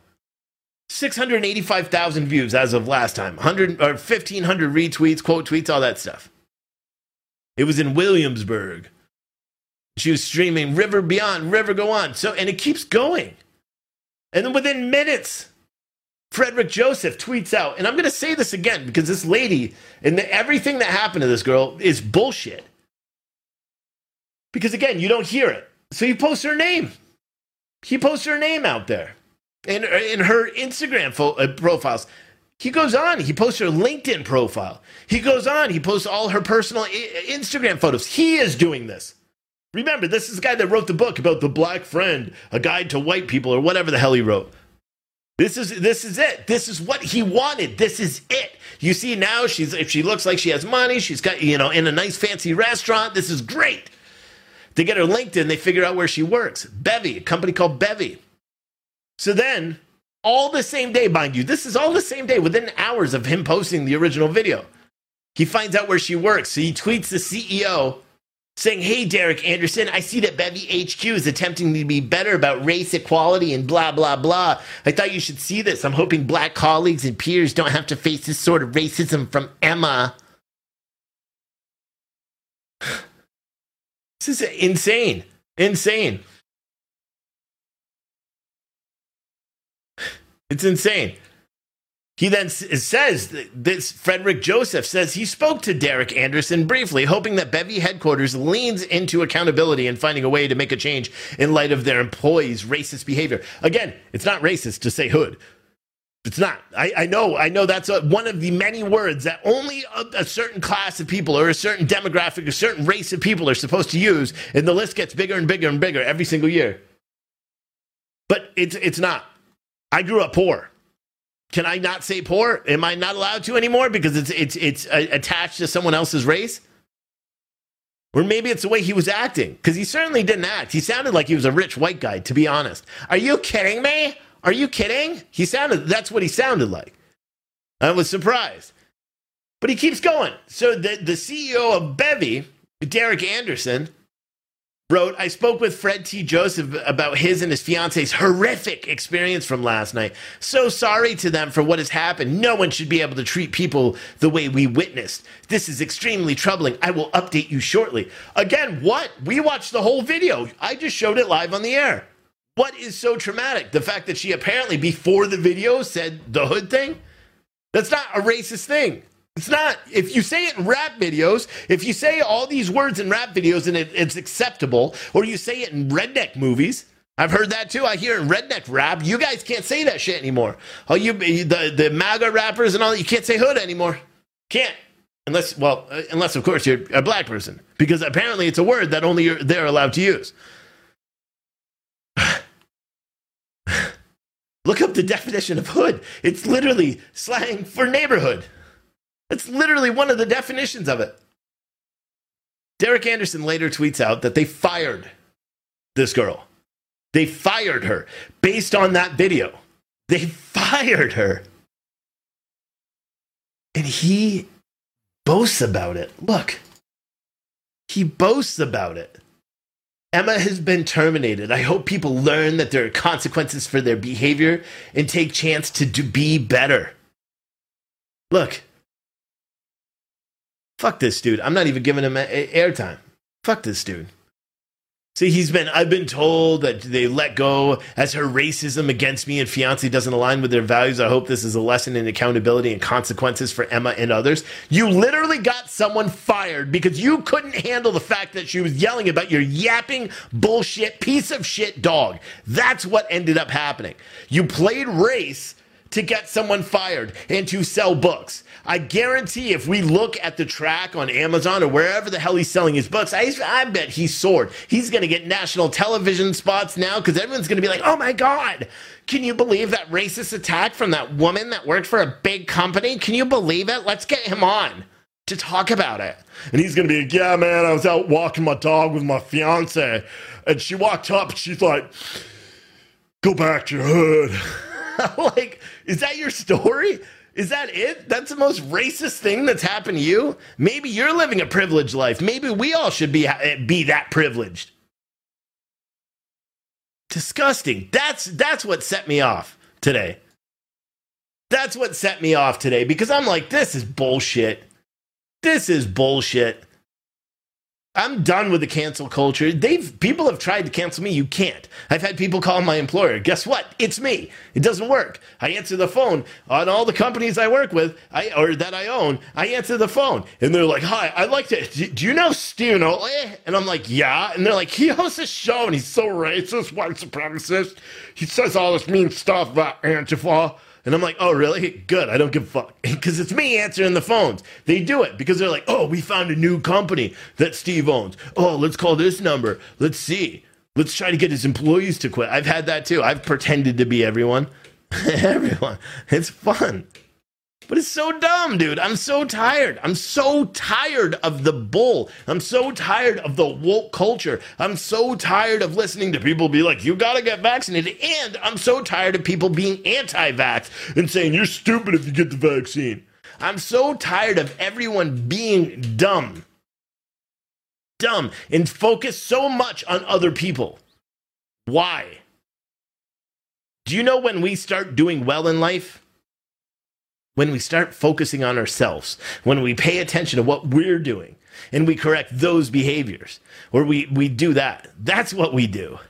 685,000 views as of last time. 1,500 retweets, quote tweets, all that stuff. It was in Williamsburg. She was streaming River Beyond, River Go On. So, and it keeps going. And then within minutes, Frederick Joseph tweets out, and I'm going to say this again because this lady and everything that happened to this girl is bullshit. Because again, you don't hear it. So he posts her name. He posts her name out there in her Instagram profiles. He goes on. He posts her LinkedIn profile. He goes on. He posts all her personal Instagram photos. He is doing this. Remember, this is the guy that wrote the book about the black friend, a guide to white people, or whatever the hell he wrote. This is it. This is what he wanted. This is it. You see now, if she looks like she has money, she's got, in a nice fancy restaurant. This is great. They get her LinkedIn, they figure out where she works. Bevy, a company called Bevy. So then, all the same day, mind you, this is all the same day, within hours of him posting the original video. He finds out where she works. So he tweets the CEO saying, "Hey, Derek Anderson, I see that Bevy HQ is attempting to be better about race equality and blah, blah, blah. I thought you should see this. I'm hoping black colleagues and peers don't have to face this sort of racism from Emma." This is insane. Insane. It's insane. He then says, this Frederick Joseph says he spoke to Derek Anderson briefly, hoping that Bevy headquarters leans into accountability and finding a way to make a change in light of their employees' racist behavior. Again, it's not racist to say hood. It's not. I know that's one of the many words that only a certain class of people or a certain demographic, a certain race of people are supposed to use, and the list gets bigger and bigger and bigger every single year. But it's not. I grew up poor. Can I not say poor? Am I not allowed to anymore because it's attached to someone else's race? Or maybe it's the way he was acting, because he certainly didn't act. He sounded like he was a rich white guy, to be honest. Are you kidding me? Are you kidding? That's what he sounded like. I was surprised. But he keeps going. So the CEO of Bevy, Derek Anderson, wrote, "I spoke with Fred T. Joseph about his and his fiance's horrific experience from last night. So sorry to them for what has happened. No one should be able to treat people the way we witnessed. This is extremely troubling. I will update you shortly." Again, what? We watched the whole video. I just showed it live on the air. What is so traumatic? The fact that she apparently, before the video, said the hood thing? That's not a racist thing. It's not. If you say it in rap videos, if you say all these words in rap videos and it's acceptable, or you say it in redneck movies, I've heard that too. I hear in redneck rap, you guys can't say that shit anymore. Oh, the MAGA rappers and all that, you can't say hood anymore. Can't. Unless of course you're a black person, because apparently it's a word that only they're allowed to use. Look up the definition of hood. It's literally slang for neighborhood. That's literally one of the definitions of it. Derek Anderson later tweets out that they fired this girl. They fired her based on that video. They fired her. And he boasts about it. Look, he boasts about it. Emma has been terminated. I hope people learn that there are consequences for their behavior and take chance to be better. Look. Fuck this dude. I'm not even giving him airtime. Fuck this dude. See, I've been told that they let go as her racism against me and fiance doesn't align with their values. I hope this is a lesson in accountability and consequences for Emma and others. You literally got someone fired because you couldn't handle the fact that she was yelling about your yapping bullshit piece of shit dog. That's what ended up happening. You played race to get someone fired and to sell books. I guarantee if we look at the track on Amazon or wherever the hell he's selling his books, I bet he soared. He's going to get national television spots now because everyone's going to be like, oh my God, can you believe that racist attack from that woman that worked for a big company? Can you believe it? Let's get him on to talk about it. And he's going to be like, yeah, man, I was out walking my dog with my fiance and she walked up and she's like, go back to your hood. Like, is that your story? Is that it? That's the most racist thing that's happened to you? Maybe you're living a privileged life. Maybe we all should be that privileged. Disgusting. That's what set me off today. That's what set me off today because I'm like, this is bullshit. This is bullshit. I'm done with the cancel culture. People have tried to cancel me. You can't. I've had people call my employer. Guess what? It's me. It doesn't work. I answer the phone on all the companies I work with, or that I own. I answer the phone, and they're like, "Hi, I'd like to. Do you know Stephen Oatley?" And I'm like, "Yeah." And they're like, "He hosts a show, and he's so racist, white supremacist. He says all this mean stuff about Antifa." And I'm like, oh, really? Good. I don't give a fuck. Because it's me answering the phones. They do it because they're like, oh, we found a new company that Steve owns. Oh, let's call this number. Let's see. Let's try to get his employees to quit. I've had that too. I've pretended to be everyone. Everyone. It's fun. But it's so dumb, dude. I'm so tired. I'm so tired of the bull. I'm so tired of the woke culture. I'm so tired of listening to people be like, you gotta get vaccinated. And I'm so tired of people being anti-vax and saying, you're stupid if you get the vaccine. I'm so tired of everyone being dumb. Dumb. And focused so much on other people. Why? Do you know when we start doing well in life? When we start focusing on ourselves, when we pay attention to what we're doing and we correct those behaviors, or we do that, that's what we do.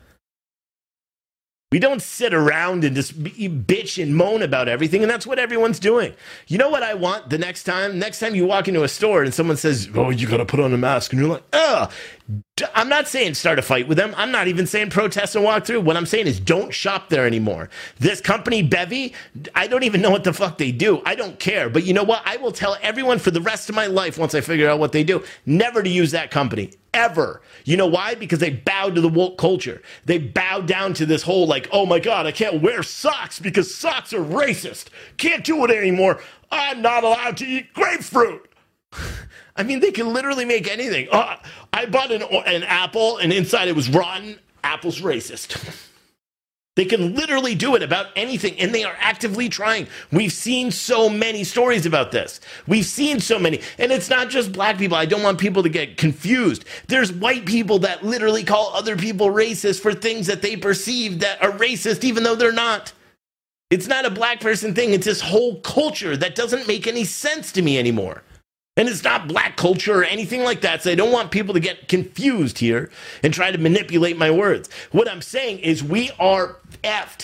We don't sit around and just bitch and moan about everything, and that's what everyone's doing. You know what I want the next time? Next time you walk into a store and someone says, oh, you got to put on a mask, and you're like, ugh. I'm not saying start a fight with them. I'm not even saying protest and walk through. What I'm saying is don't shop there anymore. This company, Bevy, I don't even know what the fuck they do. I don't care. But you know what? I will tell everyone for the rest of my life, once I figure out what they do, never to use that company. Ever. You know why? Because they bowed to the woke culture. They bowed down to this whole like, oh my God, I can't wear socks because socks are racist. Can't do it anymore. I'm not allowed to eat grapefruit. I mean, they can literally make anything. I bought an apple and inside it was rotten. Apple's racist. They can literally do it about anything, and they are actively trying. We've seen so many stories about this. We've seen so many, and it's not just black people. I don't want people to get confused. There's white people that literally call other people racist for things that they perceive that are racist, even though they're not. It's not a black person thing. It's this whole culture that doesn't make any sense to me anymore. And it's not black culture or anything like that, so I don't want people to get confused here and try to manipulate my words. What I'm saying is we are effed.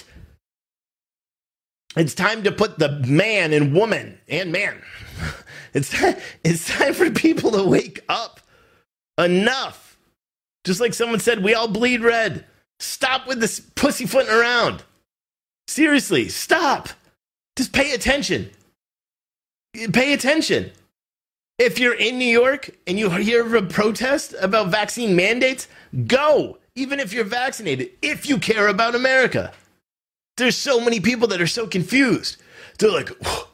It's time to put the man and woman and man. It's time for people to wake up. Enough. Just like someone said, we all bleed red. Stop with this pussyfooting around. Seriously, stop. Just pay attention. Pay attention. If you're in New York and you hear of a protest about vaccine mandates, go, even if you're vaccinated, if you care about America. There's so many people that are so confused. They're like,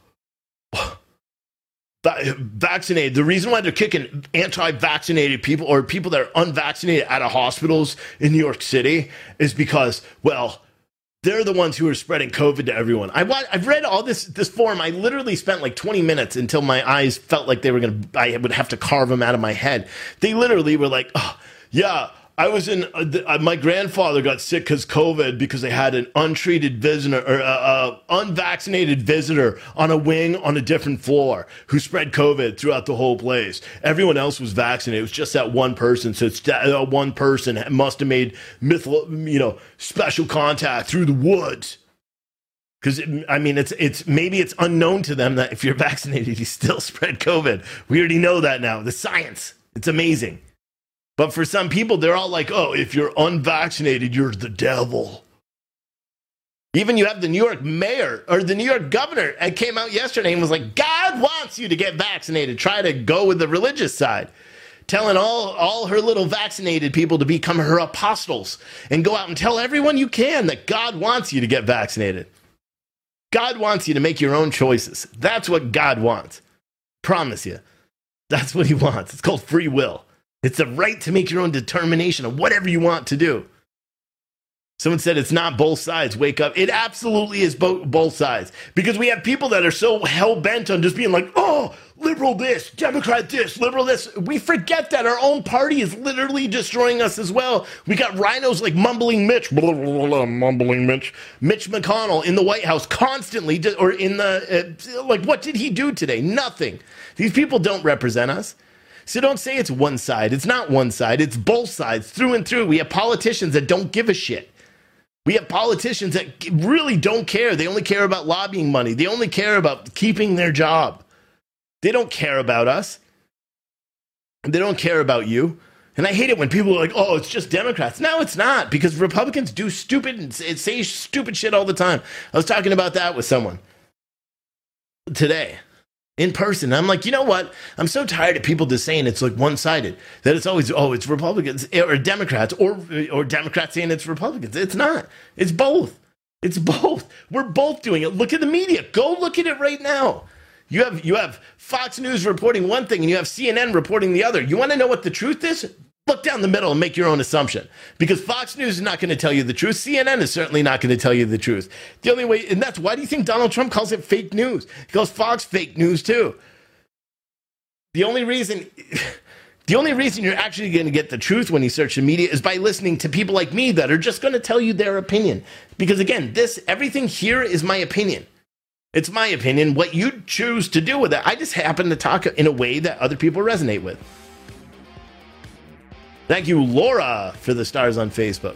vaccinated. The reason why they're kicking anti-vaccinated people or people that are unvaccinated out of hospitals in New York City is because, well, they're the ones who are spreading COVID to everyone. I've read all this forum. I literally spent like 20 minutes until my eyes felt like I would have to carve them out of my head. They literally were like, oh, yeah, my grandfather got sick because COVID, because they had an untreated visitor or unvaccinated visitor on a wing on a different floor who spread COVID throughout the whole place. Everyone else was vaccinated. It was just that one person. So it's that one person must have made special contact through the woods. Because it's maybe it's unknown to them that if you're vaccinated, you still spread COVID. We already know that now. The science, it's amazing. But for some people, they're all like, oh, if you're unvaccinated, you're the devil. Even you have the New York mayor or the New York governor that came out yesterday and was like, God wants you to get vaccinated. Try to go with the religious side. Telling all her little vaccinated people to become her apostles and go out and tell everyone you can that God wants you to get vaccinated. God wants you to make your own choices. That's what God wants. Promise you. That's what he wants. It's called free will. It's the right to make your own determination of whatever you want to do. Someone said it's not both sides. Wake up. It absolutely is both sides. Because we have people that are so hell-bent on just being like, oh, liberal this, Democrat this, liberal this. We forget that our own party is literally destroying us as well. We got rhinos like Mumbling Mitch, Mitch McConnell in the White House constantly, or in the, what did he do today? Nothing. These people don't represent us. So don't say it's one side. It's not one side. It's both sides through and through. We have politicians that don't give a shit. We have politicians that really don't care. They only care about lobbying money. They only care about keeping their job. They don't care about us. They don't care about you. And I hate it when people are like, oh, it's just Democrats. No, it's not, because Republicans do stupid and say stupid shit all the time. I was talking about that with someone today. In person. I'm like, you know what? I'm so tired of people just saying it's like one-sided. That it's always, oh, it's Republicans or Democrats or Democrats saying it's Republicans. It's not. It's both. It's both. We're both doing it. Look at the media. Go look at it right now. You have Fox News reporting one thing and you have CNN reporting the other. You want to know what the truth is? Look down the middle and make your own assumption. Because Fox News is not going to tell you the truth. CNN is certainly not going to tell you the truth. The only way, and that's why do you think Donald Trump calls it fake news? He calls Fox fake news too. The only reason you're actually going to get the truth when you search the media is by listening to people like me that are just going to tell you their opinion. Because again, everything here is my opinion. It's my opinion. What you choose to do with it, I just happen to talk in a way that other people resonate with. Thank you, Laura, for the stars on Facebook.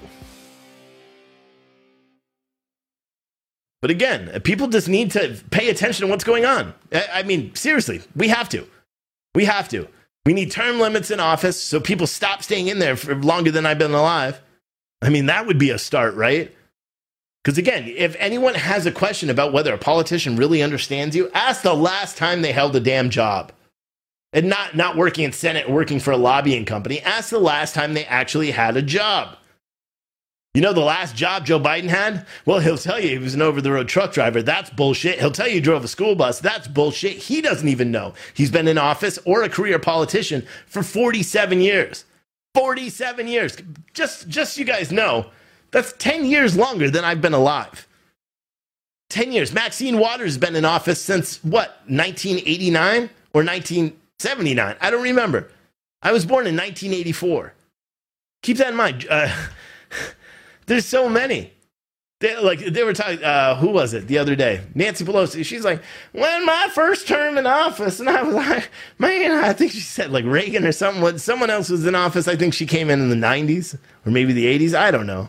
But again, people just need to pay attention to what's going on. I mean, seriously, we have to. We have to. We need term limits in office so people stop staying in there for longer than I've been alive. I mean, that would be a start, right? Because again, if anyone has a question about whether a politician really understands you, ask the last time they held a damn job. And not working in Senate, working for a lobbying company. Ask the last time they actually had a job. You know the last job Joe Biden had? Well, he'll tell you he was an over-the-road truck driver. That's bullshit. He'll tell you he drove a school bus. That's bullshit. He doesn't even know. He's been in office or a career politician for 47 years. 47 years. Just so you guys know, that's 10 years longer than I've been alive. 10 years. Maxine Waters has been in office since, 1989 or 1979? I don't remember. I was born in 1984. Keep that in mind. There's so many. They were talking, who was it the other day? Nancy Pelosi. She's like, when my first term in office, and I was like, man, I think she said like Reagan or something. When someone else was in office, I think she came in the 90s or maybe the 80s. I don't know.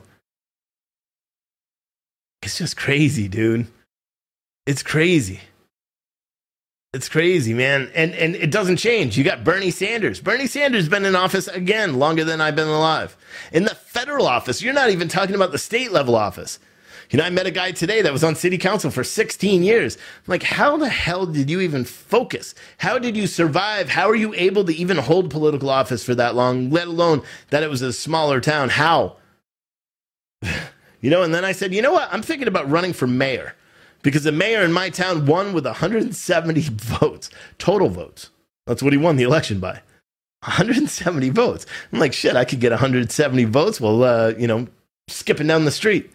It's just crazy, dude. It's crazy. It's crazy, man. And it doesn't change. You got Bernie Sanders. Bernie Sanders has been in office, again, longer than I've been alive. In the federal office, you're not even talking about the state level office. You know, I met a guy today that was on city council for 16 years. I'm like, how the hell did you even focus? How did you survive? How are you able to even hold political office for that long, let alone that it was a smaller town? How? You know, and then I said, you know what? I'm thinking about running for mayor. Because the mayor in my town won with 170 votes, total votes. That's what he won the election by. 170 votes. I'm like, shit, I could get 170 votes while, skipping down the street.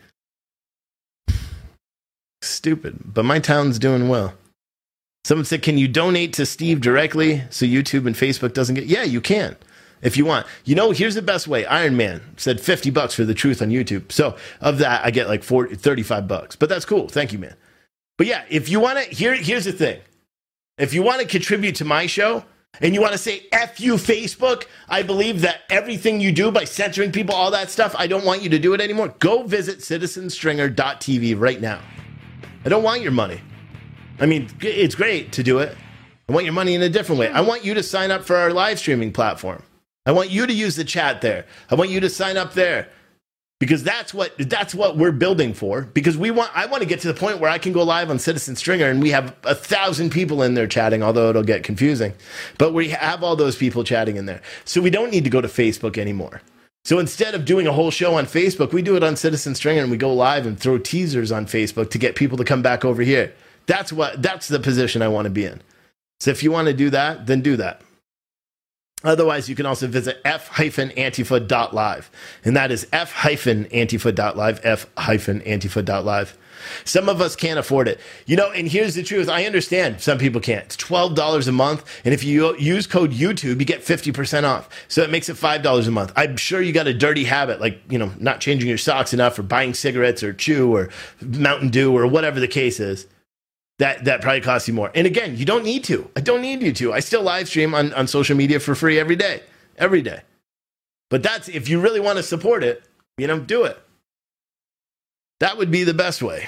Stupid. But my town's doing well. Someone said, can you donate to Steve directly so YouTube and Facebook doesn't get... Yeah, you can. if you want. Here's the best way. Iron Man said $50 for the truth on YouTube. So of that, I get like $35. But that's cool. Thank you, man. But yeah, if you want to, here's the thing. If you want to contribute to my show and you want to say F you, Facebook, I believe that everything you do by censoring people, all that stuff, I don't want you to do it anymore. Go visit citizenstringer.tv right now. I don't want your money. I mean, it's great to do it. I want your money in a different way. I want you to sign up for our live streaming platform. I want you to use the chat there. I want you to sign up there because that's what we're building for. Because I want to get to the point where I can go live on Citizen Stringer and we have 1,000 people in there chatting, although it'll get confusing. But we have all those people chatting in there. So we don't need to go to Facebook anymore. So instead of doing a whole show on Facebook, we do it on Citizen Stringer and we go live and throw teasers on Facebook to get people to come back over here. That's the position I want to be in. So if you want to do that, then do that. Otherwise, you can also visit f-antifa.live. And that is f-antifa.live, f-antifa.live. Some of us can't afford it. And here's the truth. I understand some people can't. It's $12 a month. And if you use code YouTube, you get 50% off. So it makes it $5 a month. I'm sure you got a dirty habit, like, not changing your socks enough or buying cigarettes or chew or Mountain Dew or whatever the case is. That probably costs you more. And again, you don't need to. I don't need you to. I still live stream on social media for free every day. Every day. But that's, if you really want to support it, do it. That would be the best way.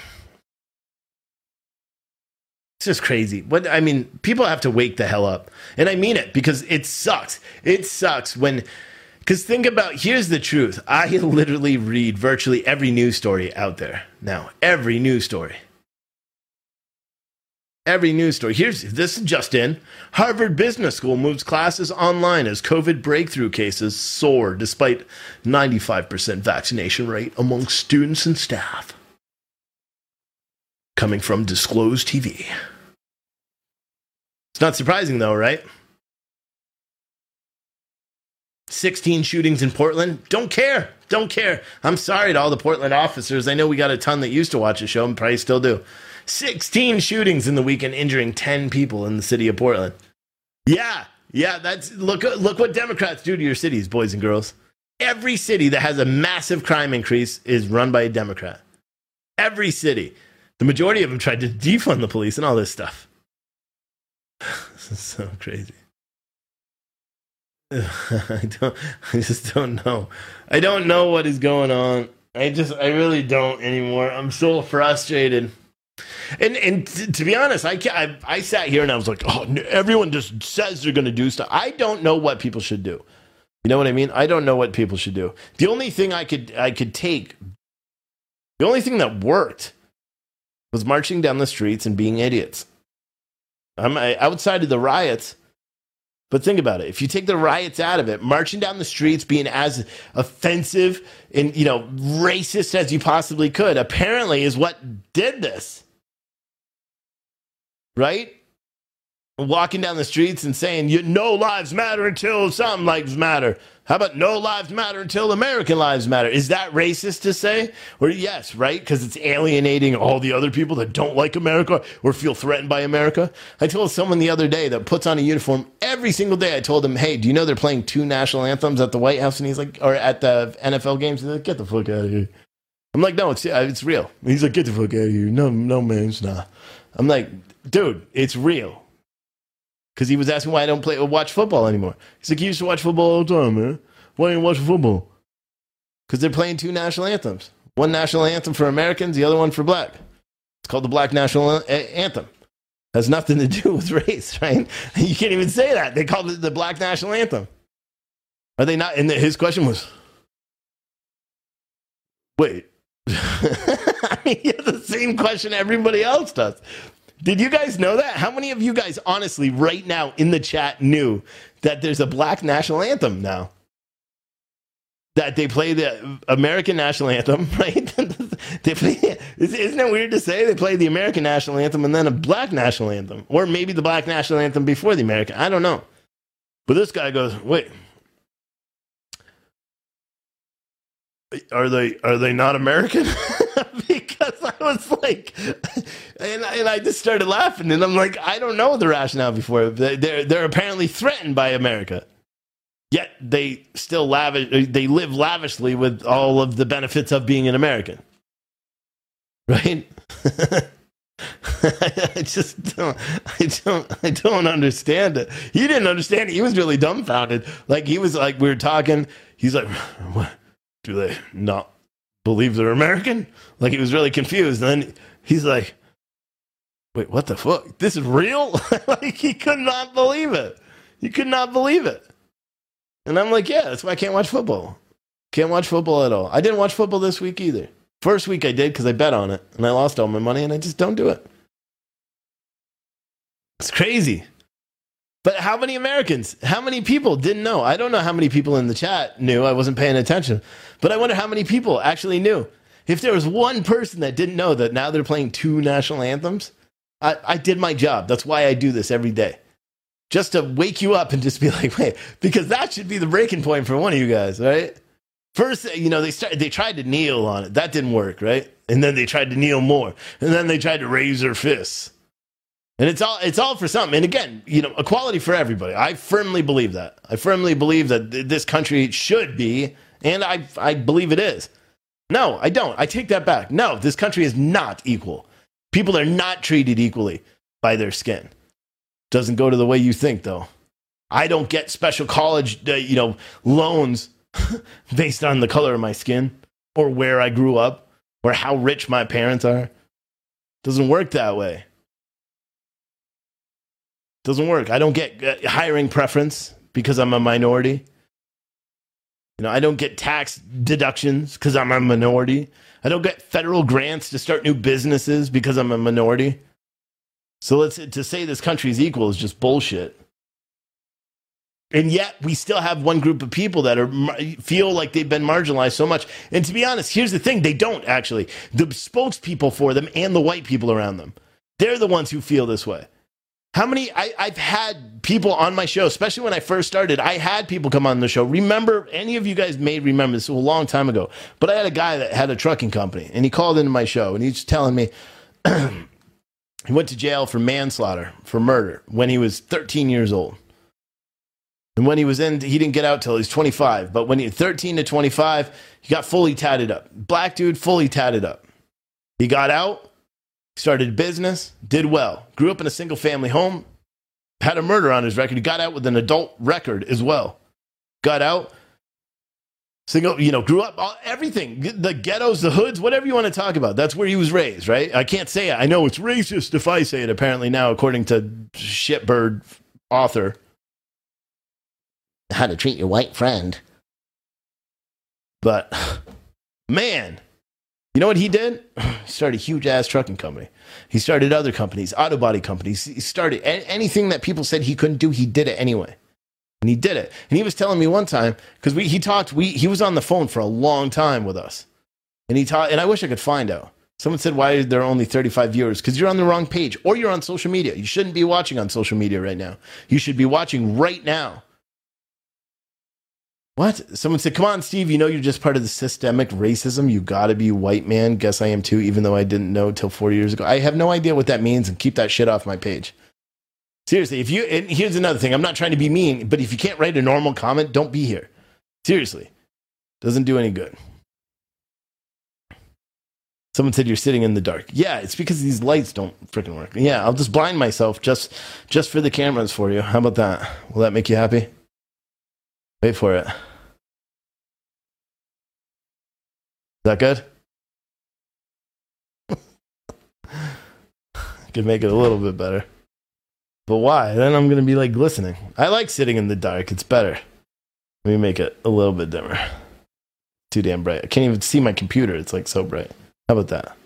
It's just crazy. People have to wake the hell up. And I mean it because it sucks. It sucks because think about, here's the truth. I literally read virtually every news story out there now. Every news story. Every news story. This is just in. Harvard Business School moves classes online as COVID breakthrough cases soar despite 95% vaccination rate among students and staff. Coming from Disclosed TV. It's not surprising though, right? 16 shootings in Portland. Don't care. I'm sorry to all the Portland officers. I know we got a ton that used to watch the show and probably still do. 16 shootings in the weekend, injuring 10 people in the city of Portland. Yeah, that's look what Democrats do to your cities, boys and girls. Every city that has a massive crime increase is run by a Democrat. Every city. The majority of them tried to defund the police and all this stuff. This is so crazy. I just don't know. I don't know what is going on. I really don't anymore. I'm so frustrated. And to be honest, I sat here and I was like, oh, everyone just says they're going to do stuff. I don't know what people should do. You know what I mean? I don't know what people should do. The only thing I could take, the only thing that worked was marching down the streets and being idiots. I'm outside of the riots. But think about it. If you take the riots out of it, marching down the streets, being as offensive and, racist as you possibly could, apparently is what did this. Right? Walking down the streets and saying, no lives matter until some lives matter. How about no lives matter until American lives matter? Is that racist to say? Or yes, right? Because it's alienating all the other people that don't like America or feel threatened by America. I told someone the other day that puts on a uniform every single day. I told him, hey, do you know they're playing 2 national anthems at the White House? And he's like, or at the NFL games? He's like, get the fuck out of here. I'm like, no, it's real. And he's like, get the fuck out of here. No, man, it's not. I'm like, dude, it's real. Because he was asking why I don't watch football anymore. He's like, you used to watch football all the time, man. Why don't you watch football? Because they're playing 2 national anthems. One national anthem for Americans, the other one for black. It's called the Black National Anthem. Has nothing to do with race, right? You can't even say that. They called it the Black National Anthem. Are they not? And his question was, wait. I mean, he has the same question everybody else does. Did you guys know that? How many of you guys honestly right now in the chat knew that there's a Black National Anthem now? That they play the American National Anthem, right? They play, isn't it weird to say they play the American National Anthem and then a Black National Anthem? Or maybe the Black National Anthem before the American. I don't know. But this guy goes, wait. Are they not American? Because I was like, and I just started laughing, and I'm like, I don't know the rationale before. They're apparently threatened by America. Yet they still they live lavishly with all of the benefits of being an American. Right? I don't understand it. He didn't understand it. He was really dumbfounded. Like, he was like, we were talking. He's like, what? Do they not believe they're American? Like, he was really confused. And then he's like, wait, what the fuck? This is real? Like, he could not believe it. He could not believe it. And I'm like, yeah, that's why I can't watch football. Can't watch football at all. I didn't watch football this week either. First week I did because I bet on it, and I lost all my money, and I just don't do it. It's crazy. But how many Americans, how many people didn't know? I don't know how many people in the chat knew. I wasn't paying attention. But I wonder how many people actually knew. If there was one person that didn't know that now they're playing 2 national anthems, I did my job. That's why I do this every day. Just to wake you up and just be like, wait, because that should be the breaking point for one of you guys, right? First, they tried to kneel on it. That didn't work, right? And then they tried to kneel more. And then they tried to raise their fists. And it's all for something. And again, equality for everybody. I firmly believe that. I firmly believe that this country should be, and I believe it is. No, I don't. I take that back. No, this country is not equal. People are not treated equally by their skin. Doesn't go to the way you think, though. I don't get special college, loans based on the color of my skin or where I grew up or how rich my parents are. Doesn't work that way. Doesn't work. I don't get hiring preference because I'm a minority. I don't get tax deductions because I'm a minority. I don't get federal grants to start new businesses because I'm a minority. So to say this country is equal is just bullshit. And yet we still have one group of people that feel like they've been marginalized so much. And to be honest, here's the thing. They don't actually. The spokespeople for them and the white people around them, they're the ones who feel this way. How many, I've had people on my show, especially when I first started, I had people come on the show. Remember, any of you guys may remember this, a long time ago, but I had a guy that had a trucking company, and he called into my show, and he's telling me he went to jail for manslaughter, for murder, when he was 13 years old. And when he was in, he didn't get out till he was 25. But when he was 13 to 25, he got fully tatted up. Black dude, fully tatted up. He got out, started a business, did well. Grew up in a single-family home, had a murder on his record. He got out with an adult record as well. Got out, grew up, everything. The ghettos, the hoods, whatever you want to talk about. That's where he was raised, right? I can't say it. I know it's racist if I say it, apparently now, according to Shitbird author. How to treat your white friend. But, man, you know what he did? He started a huge-ass trucking company. He started other companies, auto body companies. He started anything that people said he couldn't do, he did it anyway. And he did it. And he was telling me one time, because he was on the phone for a long time with us. And and I wish I could find out. Someone said, why are there only 35 viewers? Because you're on the wrong page, or you're on social media. You shouldn't be watching on social media right now. You should be watching right now. What? Someone said, come on, Steve, you're just part of the systemic racism. You gotta be white man. Guess I am too, even though I didn't know till 4 years ago. I have no idea what that means, and keep that shit off my page. Seriously, and here's another thing. I'm not trying to be mean, but if you can't write a normal comment, don't be here. Seriously. Doesn't do any good. Someone said you're sitting in the dark. Yeah, it's because these lights don't freaking work. Yeah, I'll just blind myself just for the cameras for you. How about that? Will that make you happy? Wait for it. Is that good? Could make it a little bit better. But why? Then I'm going to be like glistening. I like sitting in the dark. It's better. Let me make it a little bit dimmer. Too damn bright. I can't even see my computer. It's like so bright. How about that?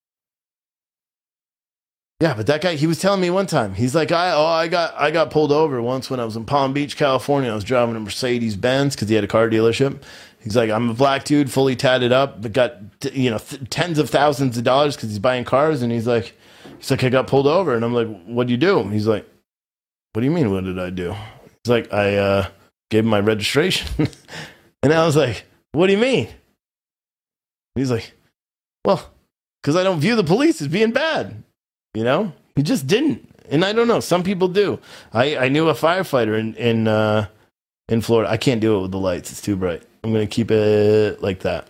Yeah, but that guy, he was telling me one time, he's like, I got pulled over once when I was in Palm Beach, California. I was driving a Mercedes Benz because he had a car dealership. He's like, I'm a black dude, fully tatted up, but got tens of thousands of dollars because he's buying cars. And he's like, I got pulled over, and I'm like, what'd you do? He's like, what do you mean, what did I do? He's like, I gave him my registration, and I was like, what do you mean? He's like, well, because I don't view the police as being bad. He just didn't. And I don't know. Some people do. I knew a firefighter in Florida. I can't do it with the lights. It's too bright. I'm going to keep it like that.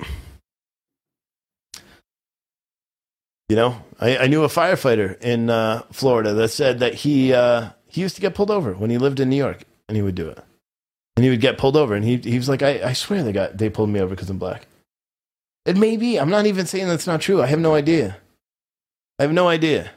You know, I knew a firefighter in Florida that said that he used to get pulled over when he lived in New York, and he would do it. And he would get pulled over, and he was like, I swear they pulled me over because I'm black. It may be. I'm not even saying that's not true. I have no idea. I have no idea.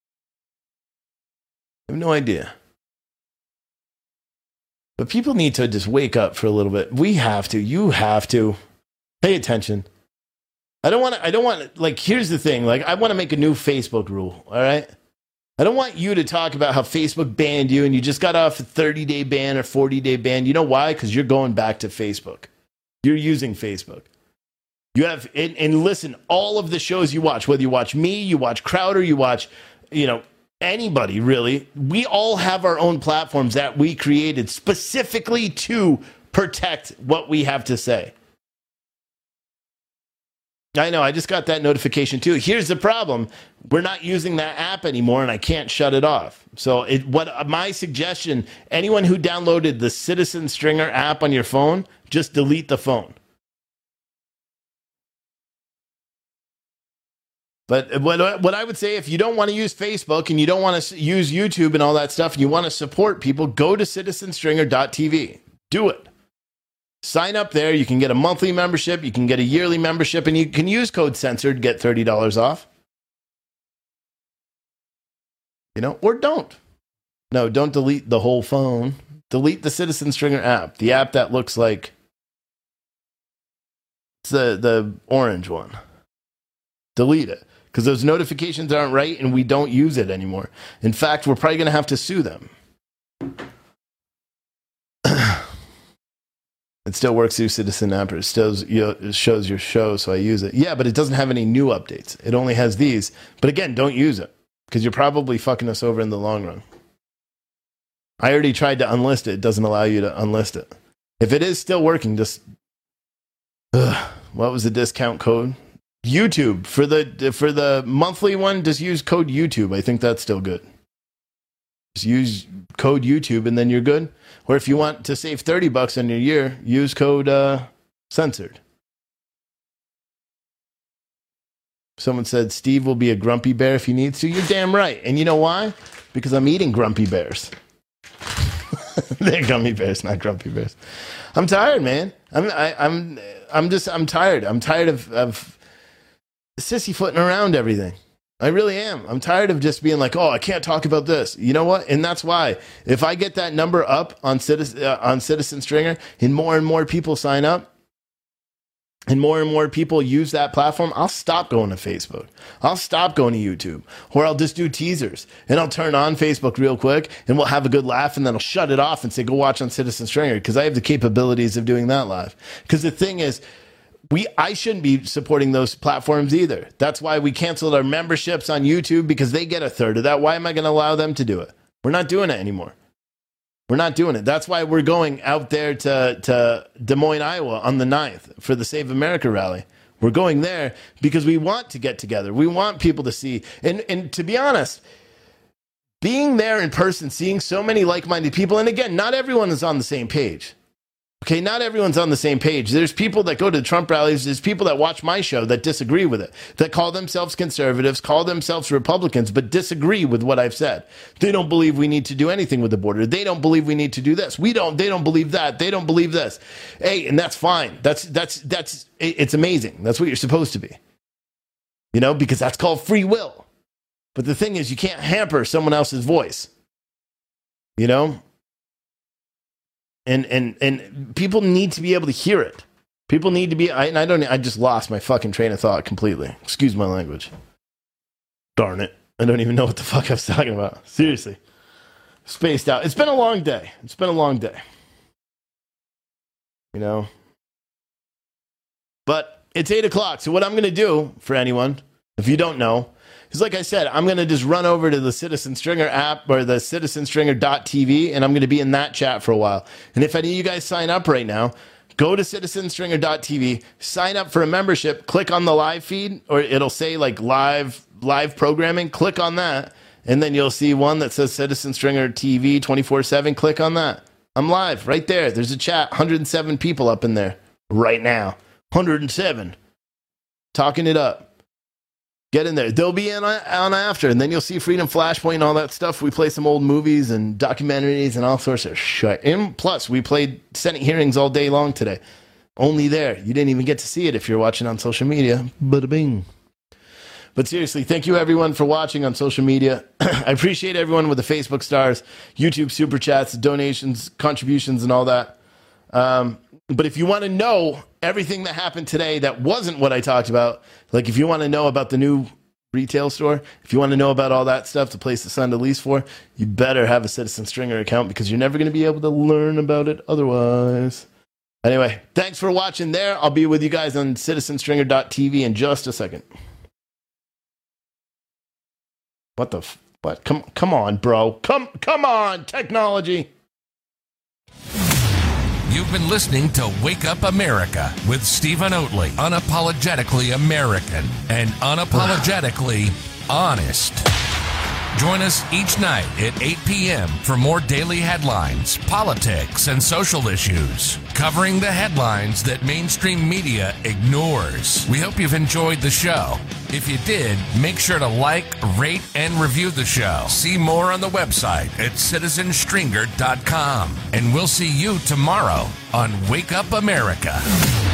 But people need to just wake up for a little bit. We have to. You have to. Pay attention. I don't want to, like, here's the thing. Like, I want to make a new Facebook rule, all right? I don't want you to talk about how Facebook banned you and you just got off a 30-day ban or 40-day ban. You know why? Because you're going back to Facebook. You're using Facebook. You have, and listen, all of the shows you watch, whether you watch me, you watch Crowder, you watch, anybody really, we all have our own platforms that we created specifically to protect what we have to say. I know, I just got that notification too. Here's the problem. We're not using that app anymore and I can't shut it off. So my suggestion, anyone who downloaded the Citizen Stringer app on your phone, just delete the phone. But what I would say, if you don't want to use Facebook and you don't want to use YouTube and all that stuff, and you want to support people, go to citizenstringer.tv. Do it. Sign up there. You can get a monthly membership. You can get a yearly membership. And you can use code CENSORED to get $30 off. Or don't. No, don't delete the whole phone. Delete the Citizen Stringer app. The app that looks like it's the orange one. Delete it. Because those notifications aren't right and we don't use it anymore. In fact, we're probably going to have to sue them. It still works through Citizen App. It shows your show, so I use it. Yeah, but it doesn't have any new updates. It only has these. But again, don't use it. Because you're probably fucking us over in the long run. I already tried to unlist it. It doesn't allow you to unlist it. If it is still working, just... what was the discount code? YouTube. For the monthly one, just use code YouTube. I think that's still good. Just use code YouTube and then you're good. Or if you want to save $30 on your year, use code censored. Someone said Steve will be a grumpy bear if he needs to. You're damn right. And you know why? Because I'm eating grumpy bears. They're gummy bears, not grumpy bears. I'm tired, man. I'm tired. I'm tired of sissy-footing around everything. I really am. I'm tired of just being like, oh, I can't talk about this. You know what? And that's why. If I get that number up on Citizen Stringer and more people sign up and more people use that platform, I'll stop going to Facebook. I'll stop going to YouTube. Or I'll just do teasers. And I'll turn on Facebook real quick and we'll have a good laugh and then I'll shut it off and say, go watch on Citizen Stringer because I have the capabilities of doing that live. Because the thing is, I shouldn't be supporting those platforms either. That's why we canceled our memberships on YouTube because they get a third of that. Why am I going to allow them to do it? We're not doing it anymore. We're not doing it. That's why we're going out there to Des Moines, Iowa on the 9th for the Save America rally. We're going there because we want to get together. We want people to see. And to be honest, being there in person, seeing so many like-minded people, and again, not everyone is on the same page. Okay, not everyone's on the same page. There's people that go to Trump rallies. There's people that watch my show that disagree with it, that call themselves conservatives, call themselves Republicans, but disagree with what I've said. They don't believe we need to do anything with the border. They don't believe we need to do this. They don't believe that. They don't believe this. Hey, and that's fine. It's amazing. That's what you're supposed to be. Because that's called free will. But the thing is, you can't hamper someone else's voice. And people need to be able to hear it. People need to be. I just lost my fucking train of thought completely. Excuse my language. Darn it! I don't even know what the fuck I was talking about. Seriously, spaced out. It's been a long day. But it's 8:00. So what I'm going to do for anyone, if you don't know, is like I said, I'm going to just run over to the Citizen Stringer app or the citizenstringer.tv, and I'm going to be in that chat for a while. And if any of you guys sign up right now, go to citizenstringer.tv, sign up for a membership, click on the live feed, or it'll say like live programming. Click on that, and then you'll see one that says Citizen Stringer TV 24/7. Click on that. I'm live right there. There's a chat. 107 people up in there right now. 107. Talking it up. Get in there. They'll be on after, and then you'll see Freedom Flashpoint and all that stuff. We play some old movies and documentaries and all sorts of shit. And plus, we played Senate hearings all day long today. Only there. You didn't even get to see it if you're watching on social media. Bada bing. But seriously, thank you everyone for watching on social media. I appreciate everyone with the Facebook stars, YouTube super chats, donations, contributions, and all that. But if you want to know everything that happened today that wasn't what I talked about, like if you want to know about the new retail store, if you want to know about all that stuff, the place to send a lease for, you better have a Citizen Stringer account because you're never going to be able to learn about it otherwise. Anyway, thanks for watching there. I'll be with you guys on citizenstringer.tv in just a second. What? Come on, bro. Come on, technology. You've been listening to Wake Up America with Stephen Oatley. Unapologetically American and unapologetically honest. Join us each night at 8 p.m. for more daily headlines, politics, and social issues, covering the headlines that mainstream media ignores. We hope you've enjoyed the show. If you did, make sure to like, rate, and review the show. See more on the website at citizenstringer.com. And we'll see you tomorrow on Wake Up America.